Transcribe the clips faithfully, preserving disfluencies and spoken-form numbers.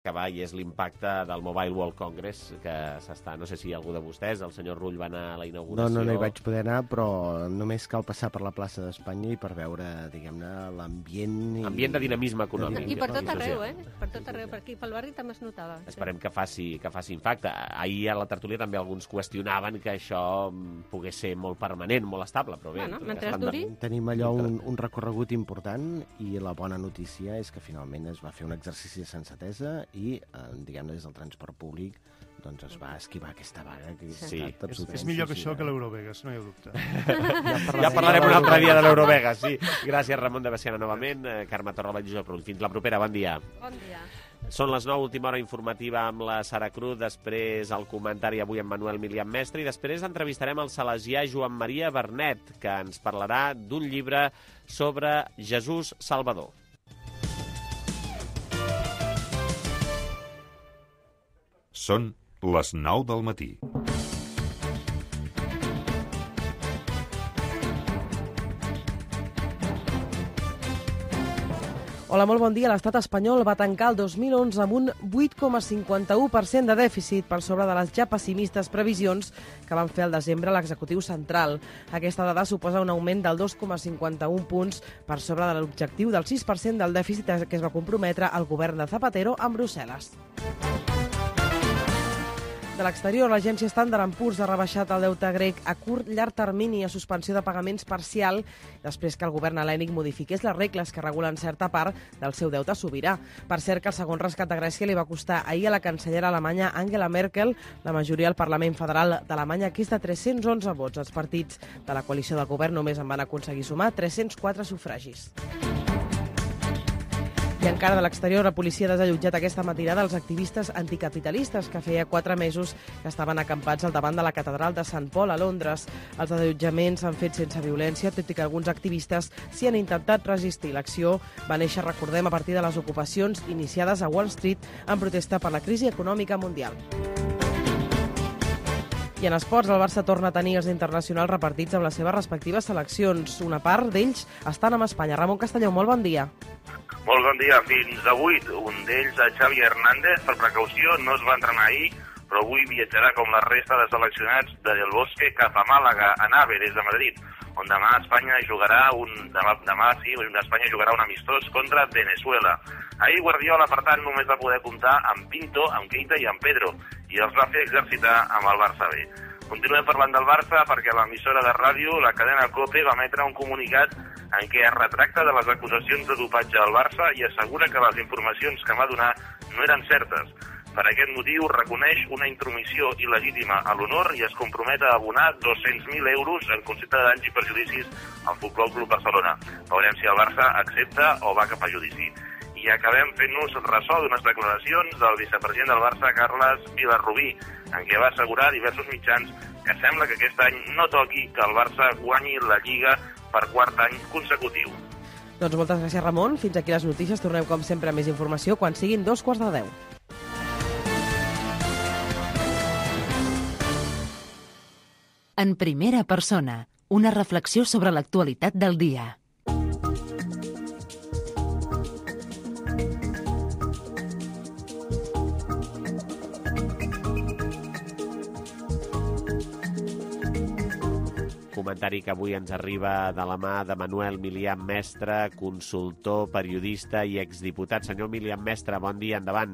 acabar, i és l'impacte del Mobile World Congress, que s'està, no sé si algú de vostès, el senyor Rull, va anar a la inauguració. No, no, no hi vaig poder anar, però només cal passar per la plaça d'Espanya i per veure, diguem-ne, l'ambient... I... Ambient de dinamisme econòmic. I per tot arreu, eh? Per tot arreu, per aquí, pel barri també es notava. Esperem que faci, que faci impacte. Ahir a la tertúlia també alguns qüestionaven que això pogués ser molt permanent, molt estable, però bé... Bueno, mentre duri... Tenim allò un, un recorregut important, i la bona notícia és que finalment es va fer un exercici de sensatesa i, eh, diguem-ne, des del transport públic doncs es va esquivar aquesta vaga. Que sí. És, és millor que això que l'Eurovegas, no hi ha dubte. Ja, ja parlarem un altre dia de l'Eurovegas, sí. Gràcies, Ramon de Bessiana, novament. Eh, Carme Torra, la Lluïsa Prull. Fins la propera, bon dia. Bon dia. Són les nou, última hora informativa amb la Sara Cruz, després el comentari avui amb Manuel Milian Mestre, i després entrevistarem el salesià Joan Maria Bernet, que ens parlarà d'un llibre sobre Jesús Salvador. Són les nou del matí. Hola, molt bon dia. L'Estat espanyol va tancar el dos mil onze amb un vuit coma cinquanta-u per cent de dèficit, per sobre de les ja pessimistes previsions que van fer al desembre l'executiu central. Aquesta dada suposa un augment del dos coma cinquanta-un punts per sobre de l'objectiu del sis per cent del dèficit que es va comprometre el govern de Zapatero amb Brussel·les. De l'exterior, l'agència Standard and Poor's ha rebaixat el deute grec a curt llarg termini a suspensió de pagaments parcial després que el govern hel·lènic modifiqués les regles que regulen certa part del seu deute sobirà. Per cert, que el segon rescat de Grècia li va costar ahir a la cancellera alemanya Angela Merkel la majoria al Parlament Federal d'Alemanya, que és de tres-cents onze vots. Els partits de la coalició del govern només en van aconseguir sumar tres-cents quatre sufragis. I encara de l'exterior, la policia ha desallotjat aquesta matinada els activistes anticapitalistes que feia quatre mesos que estaven acampats al davant de la catedral de Sant Paul a Londres. Els desallotjaments s'han fet sense violència, tot i que alguns activistes s'hi han intentat resistir. L'acció va néixer, recordem, a partir de les ocupacions iniciades a Wall Street en protesta per la crisi econòmica mundial. I en esports, el Barça torna a tenir els internacionals repartits amb les seves respectives seleccions. Una part d'ells estan amb Espanya. Ramon Castelló, molt bon dia. Molt bon dia. Fins a vuit. Un d'ells, Xavi Hernández, per precaució, no es va entrenar ahir, però avui viatjarà com la resta de seleccionats de Del Bosque cap a Màlaga, a Nave, des de Madrid, on demà Espanya jugarà un demà, demà sí, Espanya jugarà un amistós contra Venezuela. Ahir Guardiola, per tant, només va poder comptar amb Pinto, amb Keita i amb Pedro, i els va fer exercitar amb el Barça B. Continuem parlant del Barça perquè l'emissora de ràdio, la cadena COPE, va emetre un comunicat en què es retracta de les acusacions de dopatge al Barça i assegura que les informacions que va donar no eren certes. Per aquest motiu reconeix una intromissió il·legítima a l'honor i es compromet a abonar dos-cents mil euros en concepte de danys i perjudicis al Futbol Club Barcelona. Veurem si el Barça accepta o va cap a judici. I acabem fent-nos ressò d'unes declaracions del vicepresident del Barça, Carles Vilarrubí, en què va assegurar a diversos mitjans que sembla que aquest any no toqui que el Barça guanyi la Lliga per quart any consecutiu. Doncs moltes gràcies, Ramon. Fins aquí les notícies. Tornem, com sempre, a més informació quan siguin dos quarts de deu. En primera persona, una reflexió sobre l'actualitat del dia. Comentari que avui ens arriba de la mà de Manuel Milian Mestre, consultor, periodista i exdiputat. Senyor Milian Mestre, bon dia, endavant.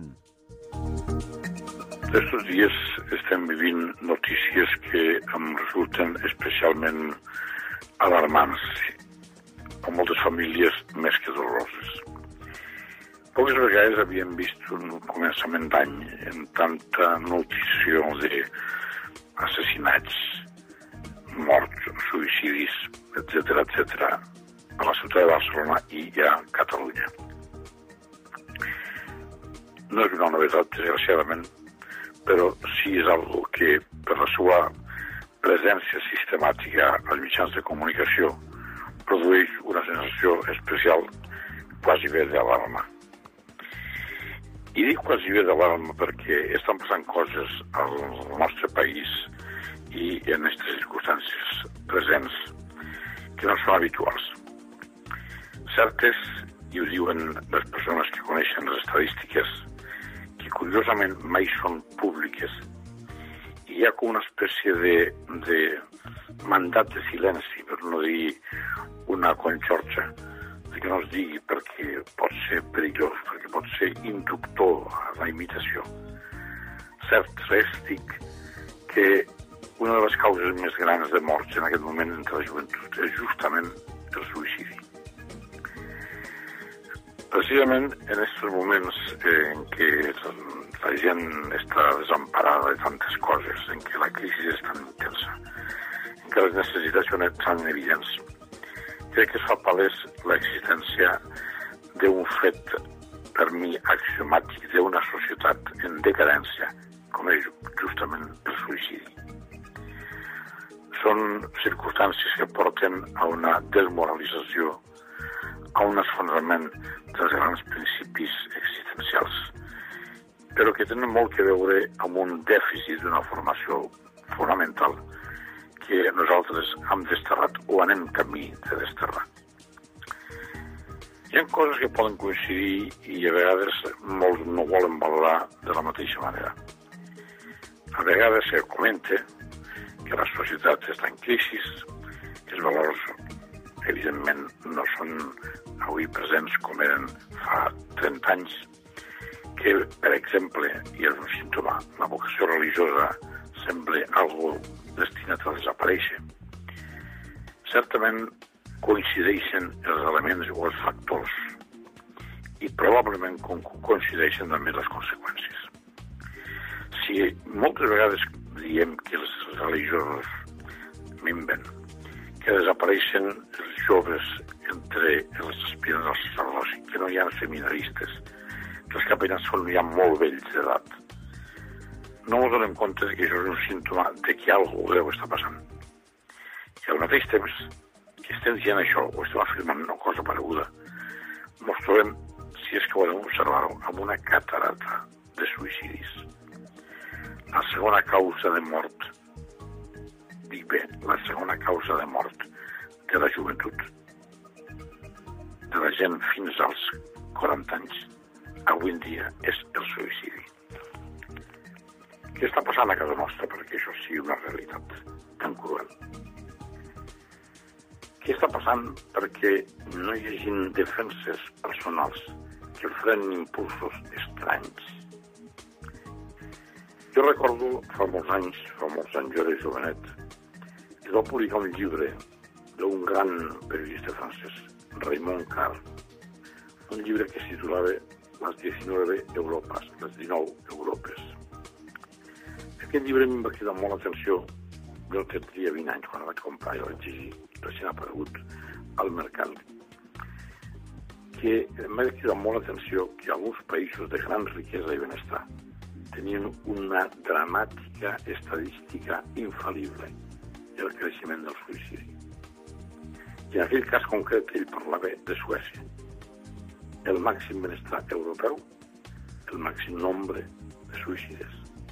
Estos dies estem vivint notícies que em resulten especialment alarmants, a moltes famílies més que doloroses. Poques vegades havíem vist un començament d'any en tanta notícia d'assassinats, morts, suïcidis, etcètera, etcètera, a la ciutat de Barcelona i a Catalunya. No és una novetat, desgraciadament, però sí és algo que, per la seva presència sistemàtica als mitjans de comunicació, produeix una sensació especial quasi bé d'alarma. I dic quasi bé d'alarma perquè estan passant coses al nostre país i en aquestes circumstàncies presents que no són habituals. Certes, i ho diuen les persones que coneixen les estadístiques, que curiosament mai són públiques. I hi ha com una espècie de, de mandat de silenci, per no dir una conxorxa, de que no es digui perquè pot ser perillós, perquè pot ser inductor a la imitació. Cert res dic que una de les causes més grans de morts en aquest moment entre la joventut és justament el suïcidi. Precisament en aquests moments en què la gent està desemparada de tantes coses, en què la crisi és tan intensa, en què les necessitats són tan evidents, crec que es fa palès l'existència d'un fet, per mi, axiomàtic d'una societat en decadència, com és justament el suïcidi. Són circumstàncies que porten a una desmoralització, a un esfondrament dels grans principis existencials, però que tenen molt que veure amb un dèficit d'una formació fonamental que nosaltres hem desterrat o anem camí de desterrar. Hi ha coses que poden coincidir i a vegades molts no volen valorar de la mateixa manera. A vegades se comenta que la societat està en crisi, que els valors evidentment no són avui presents com eren fa trenta anys, que, per exemple, i és un símptoma, la vocació religiosa sembla algo destinat a desaparèixer. Certament coincideixen els elements o els factors i probablement coincideixen també les conseqüències. Si moltes vegades diem que els religiosos minven, que desapareixen els joves entre els aspirants al sacerdoci, que no hi ha seminaristes, que els capellans són ja molt vells d'edat. No ens donem compte que això és un símptoma de que alguna greu està passant. I al mateix temps que estem dient això, o estem afirmant una cosa pareguda, ens trobem, si és que podem observar-ho, amb una catarata de suïcidis. La segona causa de mort, dic bé, la segona causa de mort de la joventut, de la gent fins als quaranta anys, avui en dia és el suïcidi. Què està passant a casa nostra perquè això sigui una realitat tan cruel? Què està passant perquè no hi hagi defenses personals que frenin impulsos estranys? Jo recordo fa molts anys, fa molts anys, jo era jovenet, es va publicar un llibre d'un gran periodista francès, Raymond Carr, un llibre que es titulava Les diecinueve Europas, les dinou Europes. Aquest llibre em va cridar molt l'atenció, jo tenia vint anys quan el vaig comprar i el vaig llegir, recient aparegut al mercat, que em va cridar molt l'atenció que alguns països de gran riquesa i benestar tenien una dramàtica estadística infal·lible, el creixement del suïcidi. I en aquell cas concret ell parlava de Suècia. El màxim benestar europeu, el màxim nombre de suïcides.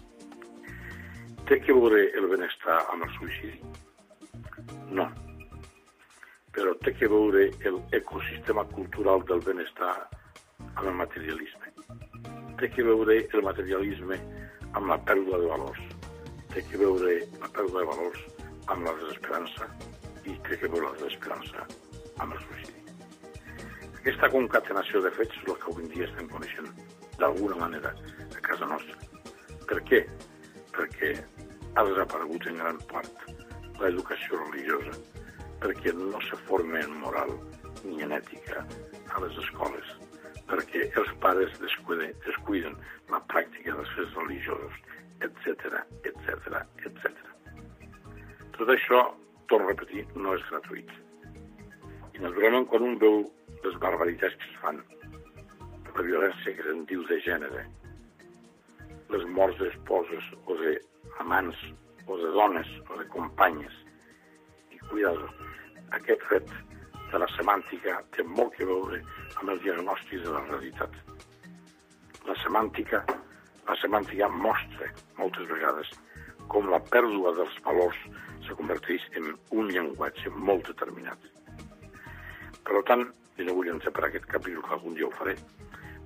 Té que veure el benestar amb el suïcidi? No. Però té que veure l'ecosistema cultural del benestar amb el materialisme. Té que veure el materialisme amb la pèrdua de valors. Té que veure la pèrdua de valors amb la desesperança i té que veure la desesperança amb el suïcidi. Aquesta concatenació de fets és el que avui en dia estem coneixent d'alguna manera a casa nostra. Per què? Perquè ha desaparegut en gran part l'educació religiosa, perquè no se forma en moral ni en ètica a les escoles, perquè els pares descuiden, descuiden la pràctica dels fets religiosos, etcètera, etcètera, etcètera. Tot això, torno a repetir, no és gratuït. I naturalment, quan un veu les barbaritats que es fan, la violència que se'n diu de gènere, les morts d'esposes o d'amants o de dones o de companyes, i cuidado, aquest fet de la semàntica té molt que veure amb el diagnòstic de la realitat. La semàntica, la semàntica mostra moltes vegades com la pèrdua dels valors se converteix en un llenguatge molt determinat. Per tant, i no vull entrar per aquest capítol, que algun dia ho faré,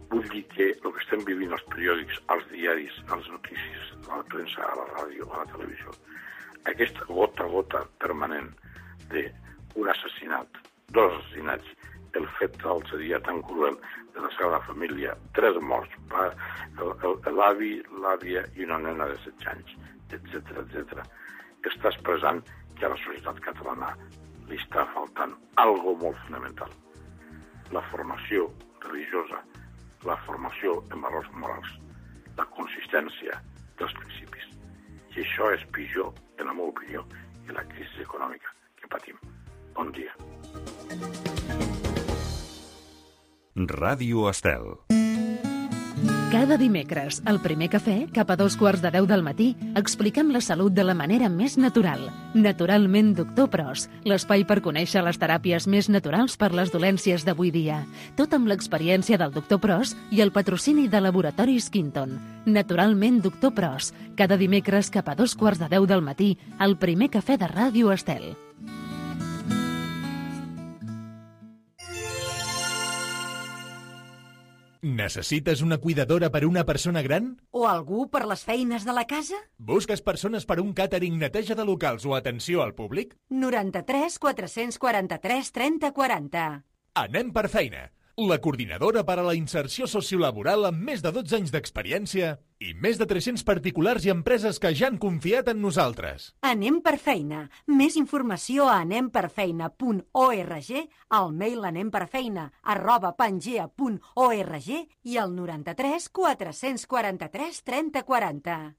Vull dir que el que estem vivint als periòdics, als diaris, a les notícies, a la premsa, a la ràdio, a la televisió, aquesta gota a gota permanent d'un assassinat, dos assassinats, el fet l'altre dia tan cruel de la Sagrada Família, tres morts, l'avi, l'àvia i una nena de setze anys, etcètera, etcètera, està expressant que a la societat catalana li està faltant algo molt fonamental. La formació religiosa, la formació en valors morals, la consistència dels principis. I això és pitjor, en la meva opinió, que la crisi econòmica que patim. Bon dia. Ràdio Estel. Cada dimecres, al primer cafè, cap a dos quarts de deu del matí, expliquem la salut de la manera més natural. Naturalment, doctor Pros, l'espai per conèixer les teràpies més naturals per les dolències d'avui dia. Tot amb l'experiència del doctor Pros i el patrocini de Laboratoris Quinton. Naturalment, doctor Pros, cada dimecres cap a dos quarts de deu del matí, al primer cafè de Ràdio Estel. Necessites una cuidadora per una persona gran? O algú per les feines de la casa? Busques persones per un càtering, neteja de locals o atenció al públic? noranta-tres quatre-cents quaranta-tres trenta quaranta. Anem per feina. La coordinadora per a la inserció sociolaboral amb més de dotze anys d'experiència i més de tres-cents particulars i empreses que ja han confiat en nosaltres. Anem per feina. Més informació a anemperfeina punt org, al mail anemperfeina arroba pangea punt org i al noranta-tres quatre-cents quaranta-tres trenta quaranta.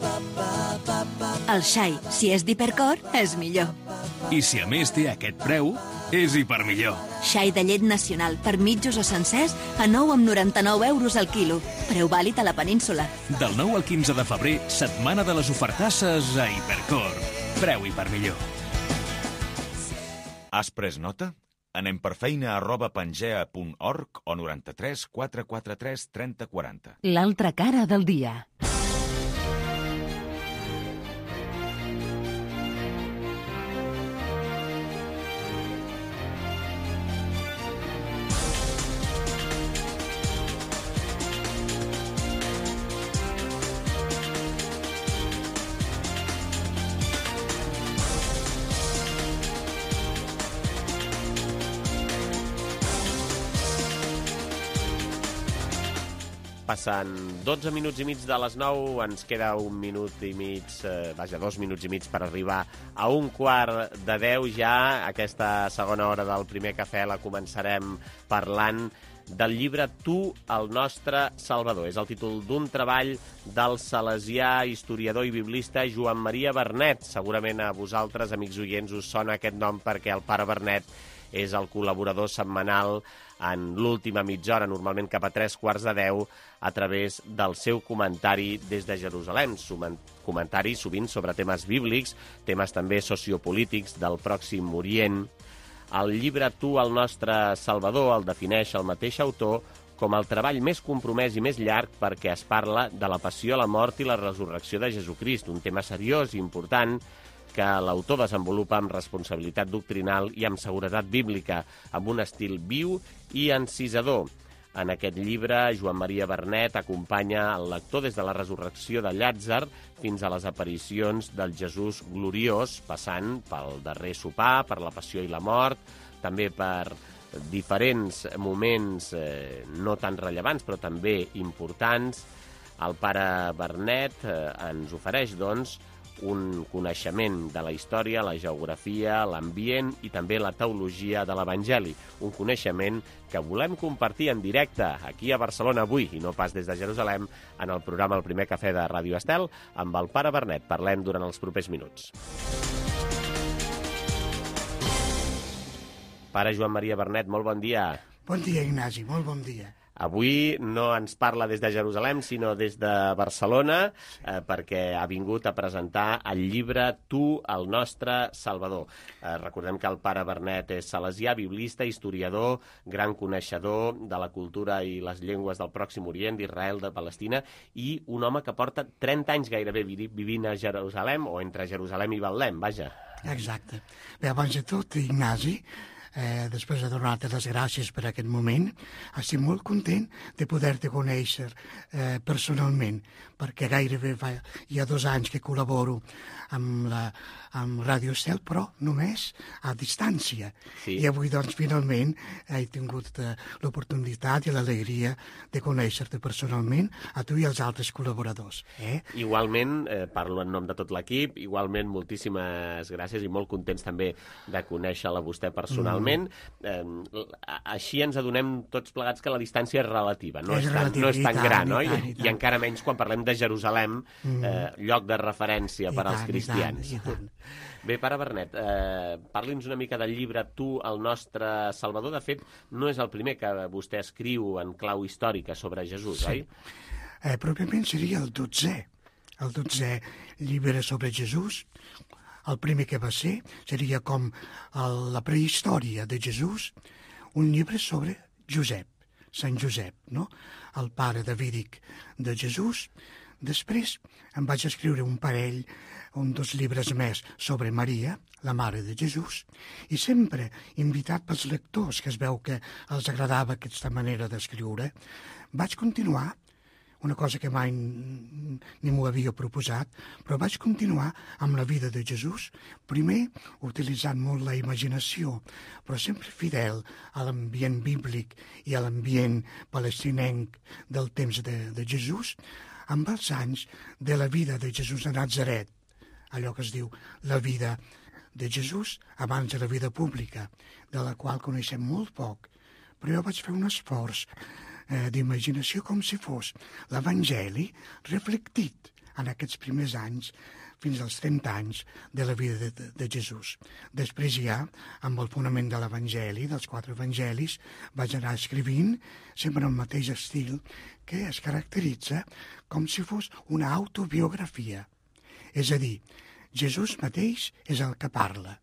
El xai, si és d'hipercor, és millor. I si a més té aquest preu, és hipermillor. Xai de llet nacional per mitjos o sencers a nou coma noranta-nou euros al quilo. Preu vàlid a la península. Del nou al quinze de febrer, setmana de les ofertasses a Hipercor. Preu hipermillor. Has pres nota? Anem per feina arroba pangea punt org o noranta-tres quatre quaranta-tres trenta quaranta. L'altra cara del dia. Passen dotze minuts i mig de les nou, ens queda un minut i mig, eh, vaja, dos minuts i mig per arribar a un quart de deu ja. Aquesta segona hora del primer cafè la començarem parlant del llibre Tu, el nostre Salvador. És el títol d'un treball del salesià, historiador i biblista Joan Maria Vernet. Segurament a vosaltres, amics oients, us sona aquest nom perquè el pare Vernet és el col·laborador setmanal en l'última mitja hora, normalment cap a tres quarts de deu, a través del seu comentari des de Jerusalem. Comentari sovint sobre temes bíblics, temes també sociopolítics del Pròxim Orient. El llibre Tu, el nostre Salvador, el defineix el mateix autor com el treball més compromès i més llarg perquè es parla de la passió, la mort i la resurrecció de Jesucrist, un tema seriós i important que l'autor desenvolupa amb responsabilitat doctrinal i amb seguretat bíblica, amb un estil viu i encisador. En aquest llibre, Joan Maria Vernet acompanya el lector des de la resurrecció de Llàtzer fins a les aparicions del Jesús gloriós, passant pel darrer sopar, per la passió i la mort, també per diferents moments eh, no tan rellevants, però també importants. El pare Vernet eh, ens ofereix, doncs, un coneixement de la història, la geografia, l'ambient i també la teologia de l'Evangeli. Un coneixement que volem compartir en directe aquí a Barcelona avui, i no pas des de Jerusalem, en el programa El Primer Cafè de Ràdio Estel, amb el pare Vernet. Parlem durant els propers minuts. Pare Joan Maria Vernet, molt bon dia. Bon dia, Ignasi, molt bon dia. Avui no ens parla des de Jerusalem, sinó des de Barcelona, eh, perquè ha vingut a presentar el llibre Tu, el nostre Salvador. Eh, recordem que el pare Vernet és salesià, biblista, historiador, gran coneixedor de la cultura i les llengües del Pròxim Orient, d'Israel, de Palestina, i un home que porta trenta anys gairebé vivint a Jerusalem, o entre Jerusalem i Betlem, vaja. Exacte. Bé, abans de tot, Ignasi, eh, després de donar-te les gràcies per aquest moment, estic molt content de poder-te conèixer eh, personalment, perquè gairebé fa, hi ha dos anys que col·laboro amb, la, amb Ràdio Estel, però només a distància. Sí. I avui, doncs, finalment he tingut eh, l'oportunitat i l'alegria de conèixer-te personalment a tu i als altres col·laboradors. Eh? Igualment, eh, parlo en nom de tot l'equip, igualment moltíssimes gràcies i molt contents també de conèixer-la vostè personalment. Mm. Eh, així ens adonem tots plegats que la distància és relativa, no és, és, tan, no és tan tant, gran, oi? I, tant, i, tant. I encara menys quan parlem de Jerusalem, mm. eh, lloc de referència I per tant, als cristians. I tant, i tant. Bé, pare Bernet, eh, parli'ns una mica del llibre Tu, el nostre Salvador. De fet, no és el primer que vostè escriu en clau històrica sobre Jesús, sí. oi? Eh, pròpiament seria el dotzè, el dotzè llibre sobre Jesús. El primer que va ser seria com el, la prehistòria de Jesús, un llibre sobre Josep, Sant Josep, no? El pare davídic de Jesús. Després em vaig escriure un parell, un dos llibres més sobre Maria, la mare de Jesús, i sempre invitat pels lectors, que es veu que els agradava aquesta manera d'escriure, vaig continuar, una cosa que mai ni m'ho havia proposat, però vaig continuar amb la vida de Jesús, primer utilitzant molt la imaginació, però sempre fidel a l'ambient bíblic i a l'ambient palestinenc del temps de, de Jesús, amb els anys de la vida de Jesús de Nazaret, allò que es diu la vida de Jesús abans de la vida pública, de la qual coneixem molt poc, però jo vaig fer un esforç eh, d'imaginació com si fos l'Evangeli reflectit en aquests primers anys fins als trenta anys de la vida de, de, de Jesús. Després ja, amb el fonament de l'Evangeli, dels quatre evangelis, vaig anar escrivint sempre en el mateix estil que es caracteritza com si fos una autobiografia. És a dir, Jesús mateix és el que parla.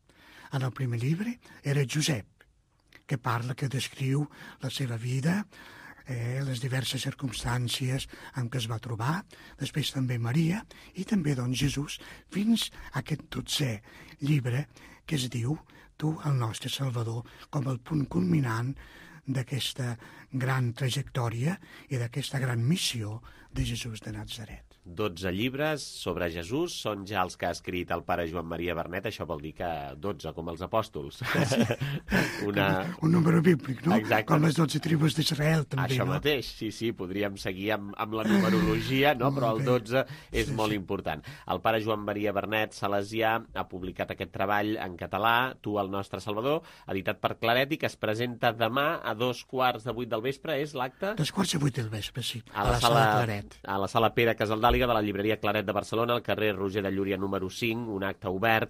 En el primer llibre era Josep, que parla, que descriu la seva vida, eh, les diverses circumstàncies en què es va trobar, després també Maria, i també doncs Jesús, fins a aquest dotzè llibre que es diu Tu, el nostre Salvador, com el punt culminant d'aquesta gran trajectòria i d'aquesta gran missió de Jesús de Nazaret. dotze llibres sobre Jesús són ja els que ha escrit el pare Joan Maria Bernet, això vol dir que dotze, com els apòstols. Sí. Una... Un número bíblic, no? Exacte. Com les dotze tribus d'Israel, també, això no? mateix, sí, sí, podríem seguir amb, amb la numerologia, no? Però el dotze és sí, molt sí. important. El pare Joan Maria Bernet Salesià ha publicat aquest treball en català, Tu, el nostre Salvador, editat per Claret, i que es presenta demà a dos quarts de vuit del vespre, és l'acte? Dos quarts de vuit del vespre, sí, a, a la, la sala, sala Claret. A la sala Pere Casaldàliga de la llibreria Claret de Barcelona, al carrer Roger de Llúria número cinc, un acte obert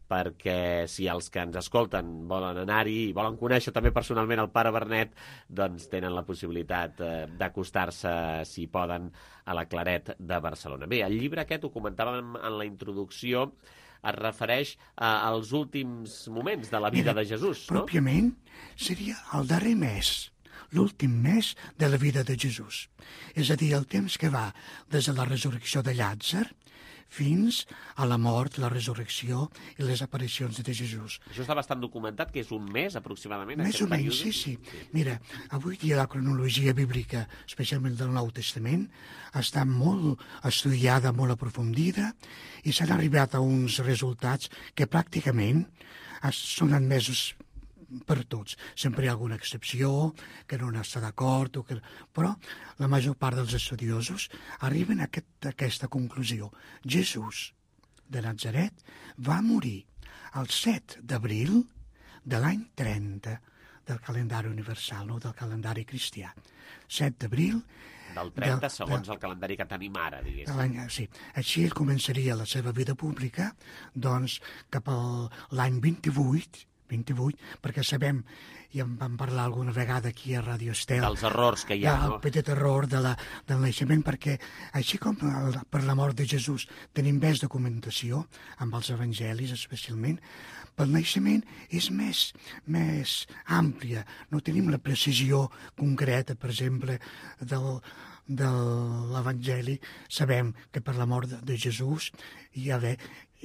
perquè si els que ens escolten volen anar-hi i volen conèixer també personalment el pare Bernet, doncs tenen la possibilitat eh, d'acostar-se, si poden, a la Claret de Barcelona. Bé, el llibre aquest, ho comentàvem en la introducció, es refereix a, als últims moments de la vida Mira, de Jesús, no? Pròpiament seria el darrer mes, l'últim mes de la vida de Jesús. És a dir, el temps que va des de la resurrecció de Llàtzer fins a la mort, la resurrecció i les aparicions de Jesús. Això està bastant documentat, que és un mes, aproximadament? Més o menys, sí, sí. Mira, avui dia la cronologia bíblica, especialment del Nou Testament, està molt estudiada, molt aprofundida, i s'han arribat a uns resultats que pràcticament són admesos per tots. Sempre hi ha alguna excepció, que no n'està d'acord, que... però la major part dels estudiosos arriben a, aquest, a aquesta conclusió. Jesús de Nazaret va morir el set d'abril de l'any trenta del calendari universal, no del calendari cristià. set d'abril... Del trenta, del, segons del, el calendari que tenim ara, diguéssim. Sí. Així començaria la seva vida pública, doncs, cap a l'any vint-i-vuit, vint-i-vuit, perquè sabem, i en vam parlar alguna vegada aquí a Ràdio Estel, dels errors que hi ha, el no? petit error de la, del naixement, perquè així com el, per la mort de Jesús tenim més documentació, amb els evangelis especialment, pel naixement és més, més àmplia, no tenim la precisió concreta, per exemple, del, de l'Evangeli. Sabem que per la mort de, de Jesús hi ha haver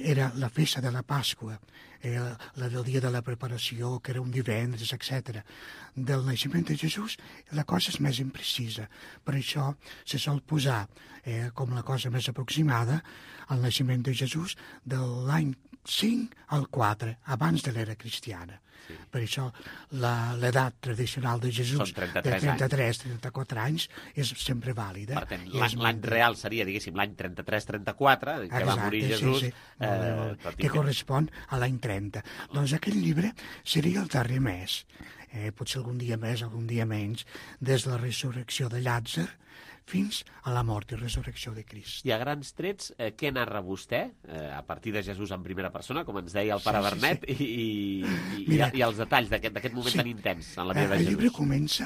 era la festa de la Pasqua, eh, la del dia de la preparació, que era un divendres, etcètera. Del naixement de Jesús, la cosa és més imprecisa. Per això se sol posar eh, com la cosa més aproximada al naixement de Jesús de l'any cinc al quatre, abans de l'era cristiana. Sí. Per això l'edat tradicional de Jesús de trenta-tres a trenta-quatre anys és sempre vàlida. Per tant, l'any real seria, diguéssim, l'any trenta-tres trenta-quatre, en què va morir Jesús, sí, sí. Eh, que correspon a l'any trenta. Doncs aquest llibre seria el darrer mes, eh, potser algun dia més, algun dia menys, des de la resurrecció de Llàtzer fins a la mort i resurrecció de Crist. I a grans trets, eh, què narra vostè, eh, a partir de Jesús en primera persona, com ens deia el pare sí, Bernet, sí, sí. I, i, Mira, i, i els detalls d'aquest moment sí, tan intens en la vida de Jesús? El llibre comença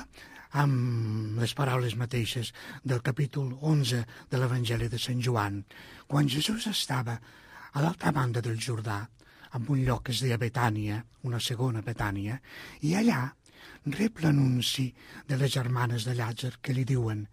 amb les paraules mateixes del capítol onze de l'Evangeli de Sant Joan, quan Jesús estava a l'altra banda del Jordà, en un lloc que es deia Betània, una segona Betània, i allà rep l'anunci de les germanes de Llàtzer que li diuen: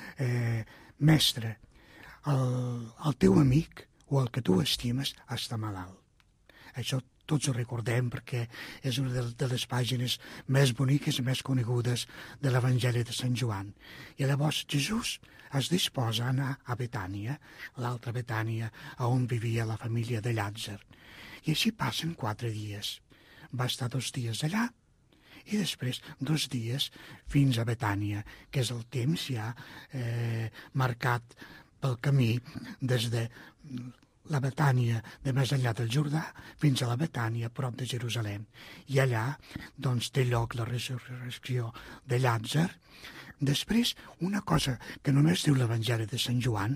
Eh, mestre, el, el teu amic o el que tu estimes està malalt. Això tots ho recordem perquè és una de, de les pàgines més boniques i més conegudes de l'Evangeli de Sant Joan. I llavors Jesús es disposa a anar a Betània, l'altra Betània, on vivia la família de Llàtzer. I així passen quatre dies. Va estar dos dies allà, i després dos dies fins a Betània, que és el temps ja eh, marcat pel camí des de la Betània de més enllà del Jordà fins a la Betània prop de Jerusalem. I allà doncs, té lloc la resurrecció de Llàtzer. Després, una cosa que només diu l'Evangeli de Sant Joan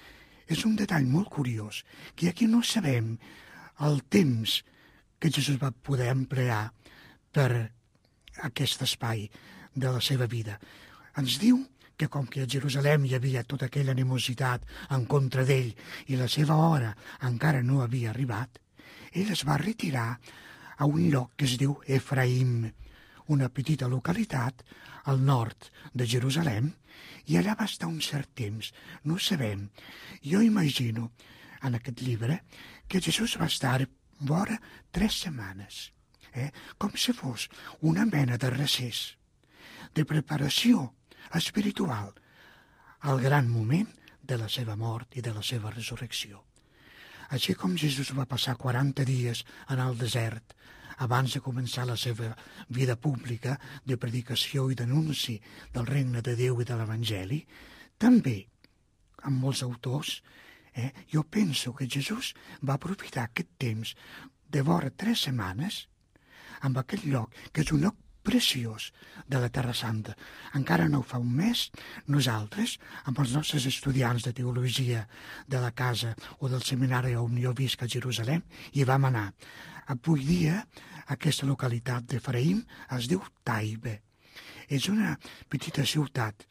és un detall molt curiós, que aquí no sabem el temps que Jesús va poder emplear per aquest espai de la seva vida. Ens diu que com que a Jerusalem hi havia tota aquella animositat en contra d'ell i la seva hora encara no havia arribat, ell es va retirar a un lloc que es diu Efraïm, una petita localitat al nord de Jerusalem, i allà va estar un cert temps. No ho sabem. Jo imagino en aquest llibre que Jesús va estar vora tres setmanes. Eh? Com si fos una mena de recés, de preparació espiritual al gran moment de la seva mort i de la seva resurrecció. Així com Jesús va passar quaranta dies en el desert abans de començar la seva vida pública de predicació i d'anunci del regne de Déu i de l'Evangeli, també, amb molts autors, eh, jo penso que Jesús va aprofitar aquest temps de vora tres setmanes amb aquest lloc, que és un lloc preciós de la Terra Santa. Encara no ho fa un mes, nosaltres, amb els nostres estudiants de teologia de la casa o del seminari on jo visc a Jerusalem, hi vam anar. Avui dia, aquesta localitat d'Efraïm es diu Taibe. És una petita ciutat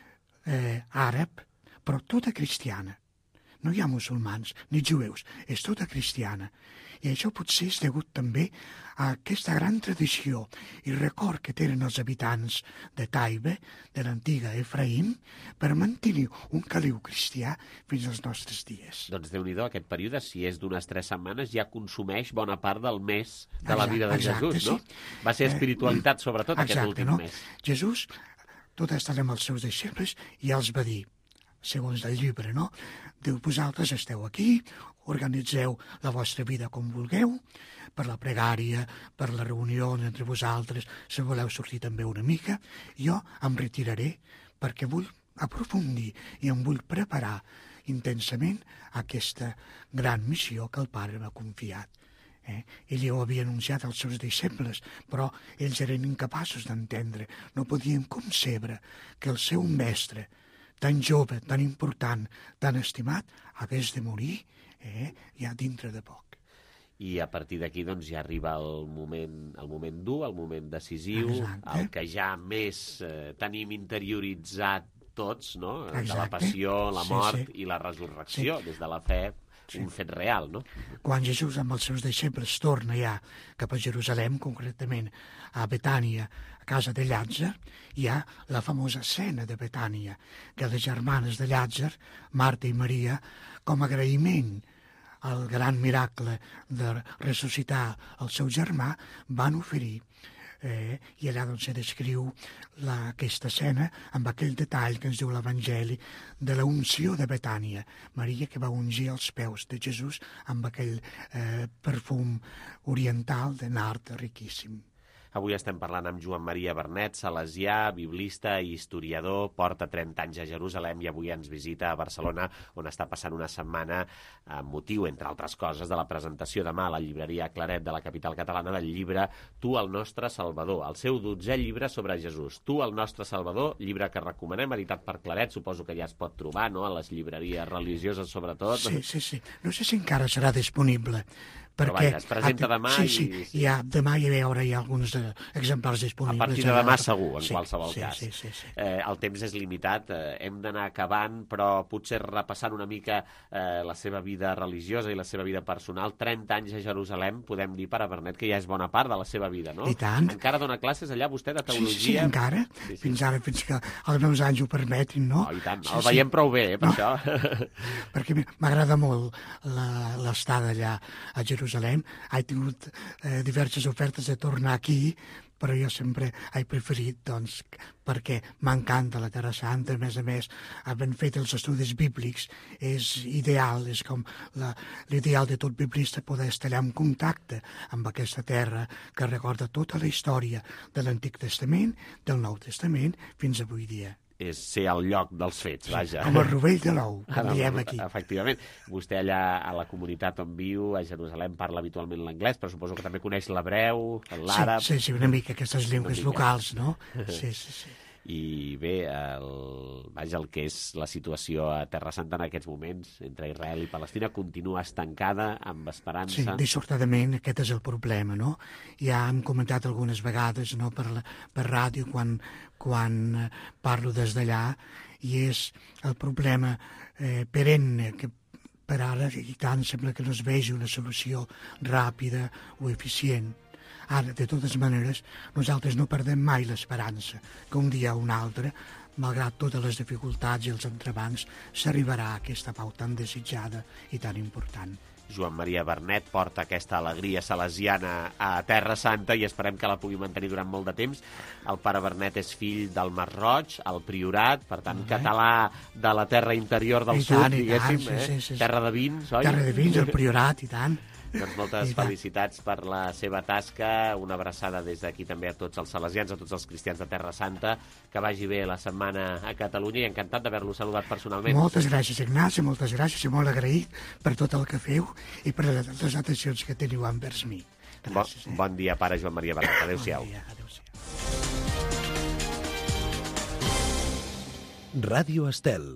eh, àrab, però tota cristiana. No hi ha musulmans ni jueus, és tota cristiana. I això potser és degut també a aquesta gran tradició i record que tenen els habitants de Taibe, de l'antiga Efraïm, per mantenir un caliu cristià fins als nostres dies. Doncs Déu-n'hi-do, aquest període, si és d'unes tres setmanes, ja consumeix bona part del mes de la vida de exacte, Jesús, no? Sí. Va ser espiritualitat, sobretot, exacte, aquest últim no? mes. Jesús, tot estant amb els seus deixebles, i els va dir, segons el llibre, no? Diu, vosaltres esteu aquí, organitzeu la vostra vida com vulgueu, per la pregària, per la reunió entre vosaltres, si voleu sortir també una mica, jo em retiraré perquè vull aprofundir i em vull preparar intensament aquesta gran missió que el Pare m'ha confiat. Eh? Ell ja ho havia anunciat als seus deixebles, però ells eren incapaços d'entendre, no podien concebre que el seu mestre, tan jove, tan important, tan estimat, hagués de morir eh, ja dintre de poc. I a partir d'aquí doncs, ja arriba el moment, el moment dur, el moment decisiu, exacte, el que ja més eh, tenim interioritzat tots, no? Exacte. De la passió, la mort sí, sí. i la resurrecció, sí. Des de la fe, sí. Un fet real, no? Quan Jesús amb els seus deixebles torna ja cap a Jerusalem, concretament a Betània, a casa de Llàtzer, hi ha la famosa escena de Betània, que les germanes de Llàtzer, Marta i Maria, com a agraïment el gran miracle de ressuscitar el seu germà, van oferir. Eh, I allà doncs se descriu la, aquesta escena amb aquell detall que ens diu l'Evangeli de la unció de Betània, Maria que va ungir els peus de Jesús amb aquell eh, perfum oriental de nard riquíssim. Avui estem parlant amb Joan Maria Vernet, salesià, biblista i historiador, porta trenta anys a Jerusalem i avui ens visita a Barcelona, on està passant una setmana amb motiu, entre altres coses, de la presentació demà a la llibreria Claret de la capital catalana del llibre Tu, el nostre Salvador, el seu dotzè llibre sobre Jesús. Tu, el nostre Salvador, llibre que recomanem, editat per Claret, suposo que ja es pot trobar, no?, a les llibreries religioses, sobretot. Sí, sí, sí. No sé si encara serà disponible, però perquè... vaja, es presenta demà sí, i... Sí, sí, ja, demà hi haurà ja alguns eh, exemplars disponibles. A partir de demà segur, en sí, qualsevol sí, cas. Sí, sí, sí. Eh, el temps és limitat, eh, hem d'anar acabant, però potser repassant una mica eh, la seva vida religiosa i la seva vida personal. trenta anys a Jerusalem, podem dir per a Vernet que ja és bona part de la seva vida, no? I tant. Encara dona classes allà vostè de teologia? Sí, sí, encara. Sí, sí. Fins ara, fins que els meus anys ho permetin, no? Oh, i tant, sí, el sí. veiem prou bé, eh, per no, això. Perquè m'agrada molt l'estada allà a Jerusalem. He tingut eh, diverses ofertes de tornar aquí, però jo sempre he preferit, doncs, perquè m'encanta la Terra Santa, a més a més, havent fet els estudis bíblics, és ideal, és com l'ideal de tot biblista poder estar allà en contacte amb aquesta terra que recorda tota la història de l'Antic Testament, del Nou Testament, fins avui dia. És ser al lloc dels fets, vaja. Com el rovell de l'ou, com diem aquí. Efectivament. Vostè allà a la comunitat on viu, a Jerusalem, parla habitualment l'anglès, però suposo que també coneix l'hebreu, l'àrab... Sí, sí, sí, una mica aquestes llengües locals, no? Sí, sí, sí. I bé, el, vaja, el que és la situació a Terra Santa en aquests moments, entre Israel i Palestina, continua estancada, amb esperança... Sí, dissortadament aquest és el problema, no? Ja hem comentat algunes vegades, no?, per, la, per ràdio, quan, quan parlo des d'allà, i és el problema eh, perenne, que per ara, i tant, sembla que no es vegi una solució ràpida o eficient. Ara, de totes maneres, nosaltres no perdem mai l'esperança que un dia o un altre, malgrat totes les dificultats i els entrebancs, s'arribarà a aquesta pau tan desitjada i tan important. Joan Maria Vernet porta aquesta alegria salesiana a Terra Santa i esperem que la pugui mantenir durant molt de temps. El pare Vernet és fill del Masroig, el Priorat, per tant, uh-huh. català de la terra interior del I sud, tant, diguéssim, tant, eh? sí, sí, sí. Terra de vins, oi? Terra de vins, el Priorat, i tant. Doncs moltes felicitats per la seva tasca, una abraçada des d'aquí també a tots els salesians, a tots els cristians de Terra Santa, que vagi bé la setmana a Catalunya i encantat d'haver-lo saludat personalment. Moltes gràcies, Ignasi, moltes gràcies i molt agraït per tot el que feu i per les atencions que teniu envers mi. Gràcies, bon, eh? Bon dia, pare Joan Maria Vernet. Adéu-siau. Bon dia, adéu-siau. Ràdio Estel.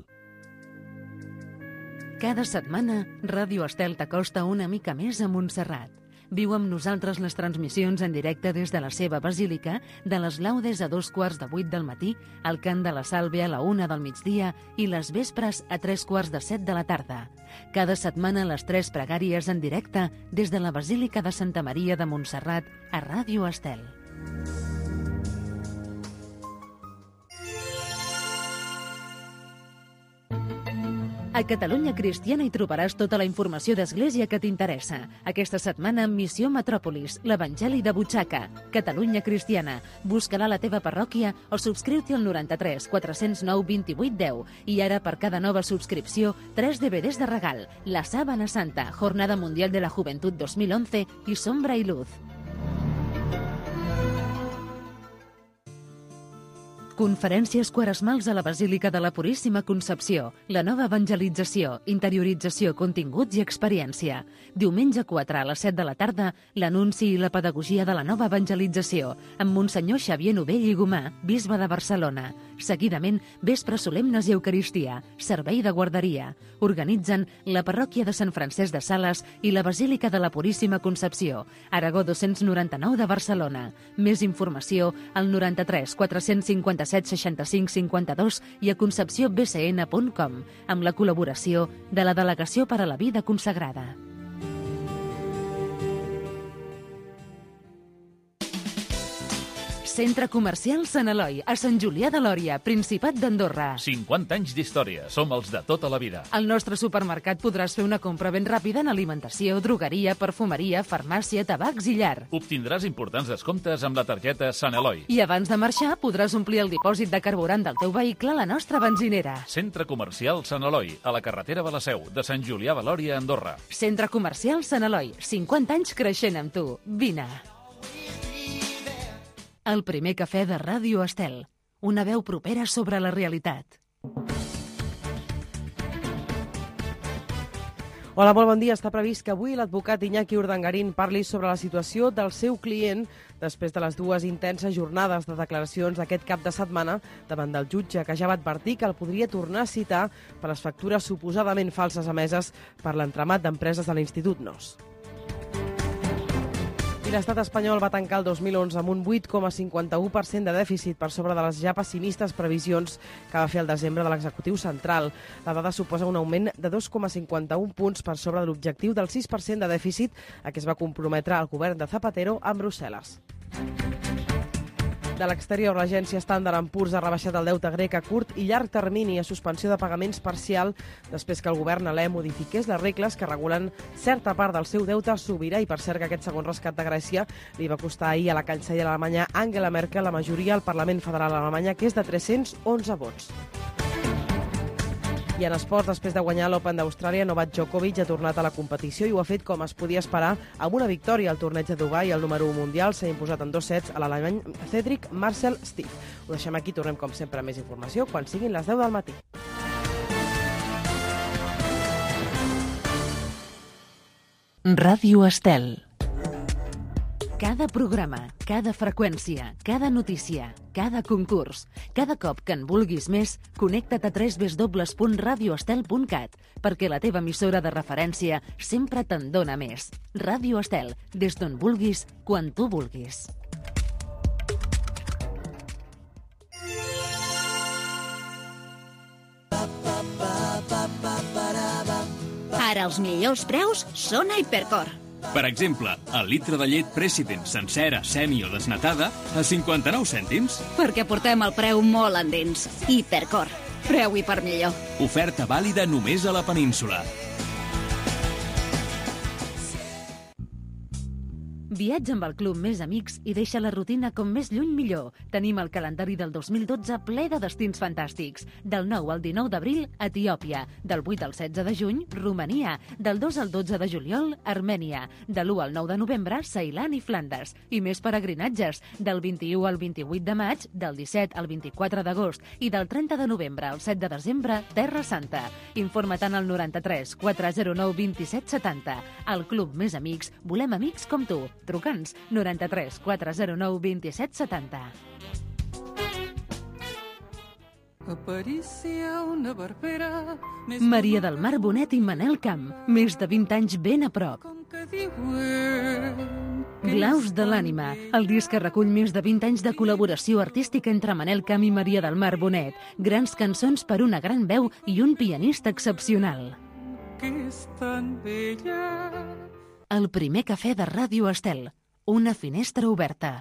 Cada setmana, Ràdio Estel t'acosta una mica més a Montserrat. Viu amb nosaltres les transmissions en directe des de la seva basílica, de les laudes a dos quarts de vuit del matí, el cant de la Salve a la una del migdia i les vespres a tres quarts de set de la tarda. Cada setmana les tres pregàries en directe des de la Basílica de Santa Maria de Montserrat a Ràdio Estel. A Catalunya Cristiana hi trobaràs tota la informació d'Església que t'interessa. Aquesta setmana, Missió Metròpolis, l'Evangeli de Butxaca. Catalunya Cristiana. Busca-la a la teva parròquia o subscriu-t'hi al noranta-tres quatre zero nou vint-i-vuit deu. I ara, per cada nova subscripció, tres D V Ds de regal. La Sábana Santa, Jornada Mundial de la Juventud dos mil once i Sombra i Luz. Conferències quaresmals a la Basílica de la Puríssima Concepció. La nova evangelització, interiorització, continguts i experiència. Diumenge quatre a les set de la tarda, l'anunci i la pedagogia de la nova evangelització, amb Monsenyor Xavier Novell i Gomà, bisbe de Barcelona. Seguidament, vespres solemnes i Eucaristia, servei de guarderia. Organitzen la parròquia de Sant Francesc de Sales i la Basílica de la Puríssima Concepció. Aragó dos-cents noranta-nou de Barcelona. Més informació al noranta-tres quatre cinquanta-set seixanta-cinc cinquanta-dos i a concepció b c n punt com, amb la col·laboració de la Delegació per a la Vida Consagrada. Centre Comercial Sant Eloi, a Sant Julià de Lòria, Principat d'Andorra. cinquanta anys d'història. Som els de tota la vida. Al nostre supermercat podràs fer una compra ben ràpida en alimentació, drogueria, perfumeria, farmàcia, tabacs i llar. Obtindràs importants descomptes amb la targeta Sant Eloi. I abans de marxar podràs omplir el dipòsit de carburant del teu vehicle a la nostra benzinera. Centre Comercial Sant Eloi, a la carretera de la Seu, de Sant Julià de Lòria, Andorra. Centre Comercial Sant Eloi, cinquanta anys creixent amb tu. Vine. El primer cafè de Ràdio Estel. Una veu propera sobre la realitat. Hola, molt bon dia. Està previst que avui l'advocat Iñaki Urdangarín parli sobre la situació del seu client després de les dues intenses jornades de declaracions aquest cap de setmana davant del jutge, que ja va advertir que el podria tornar a citar per les factures suposadament falses emeses per l'entramat d'empreses de l'Institut N O S. I l'estat espanyol va tancar el dos mil onze amb un vuit coma cinquanta-u per cent de dèficit per sobre de les ja pessimistes previsions que va fer el desembre de l'executiu central. La dada suposa un augment de dos coma cinquanta-un punts per sobre de l'objectiu del sis per cent de dèficit a què es va comprometre el govern de Zapatero amb Brussel·les. De l'exterior, l'agència Standard and Poor's ha rebaixat el deute grec a curt i llarg termini a suspensió de pagaments parcial després que el govern alè modifiqués les regles que regulen certa part del seu deute sobirà i per cert que aquest segon rescat de Grècia li va costar ahir a la cancellera alemanya Angela Merkel la majoria al Parlament Federal alemanya, que és de tres-cents onze vots. I en esports, després de guanyar l'Open d'Austràlia, Novak Djokovic ha tornat a la competició i ho ha fet com es podia esperar amb una victòria al torneig de Dubai. El número u mundial s'ha imposat en dos sets a l'alemany Cedric Marcel Steve. Ho deixem aquí, tornem com sempre amb més informació quan siguin les deu del matí. Ràdio Estel. Cada programa, cada freqüència, cada notícia, cada concurs, cada cop que en vulguis més, connecta't a w w w punt radio estel punt cat, perquè la teva emissora de referència sempre te'n dona més. Ràdio Estel, des d'on vulguis, quan tu vulguis. Ara els millors preus són a Hipercor. Per exemple, el litre de llet President sencera, semi o desnatada a cinquanta-nou cèntims. Perquè portem el preu molt endins. Hipercor. Preu i per millor. Oferta vàlida només a la península. Viatja amb el Club Més Amics i deixa la rutina com més lluny millor. Tenim el calendari del dos mil dotze ple de destins fantàstics. Del nou al dinou d'abril, Etiòpia. Del vuit al setze de juny, Romania. Del dos al dotze de juliol, Armènia. De l'u al nou de novembre, Ceilan i Flandes. I més peregrinatges. Del vint-i-u al vint-i-vuit de maig, del disset al vint-i-quatre d'agost i del trenta de novembre al set de desembre, Terra Santa. Informa tant al noranta-tres quatre zero nou vint-i-set setanta. Al Club Més Amics, volem amics com tu. Truca'ns noranta-tres quatre zero nou vint-i-set setanta. Aparícia una barbera... Maria del Mar Bonet i Manel Camp, més de vint anys ben a prop. Glaus de l'ànima, el disc que recull més de vint anys de col·laboració artística entre Manel Camp i Maria del Mar Bonet. Grans cançons per una gran veu i un pianista excepcional. Que és tan bella... El primer cafè de Ràdio Estel. Una finestra oberta.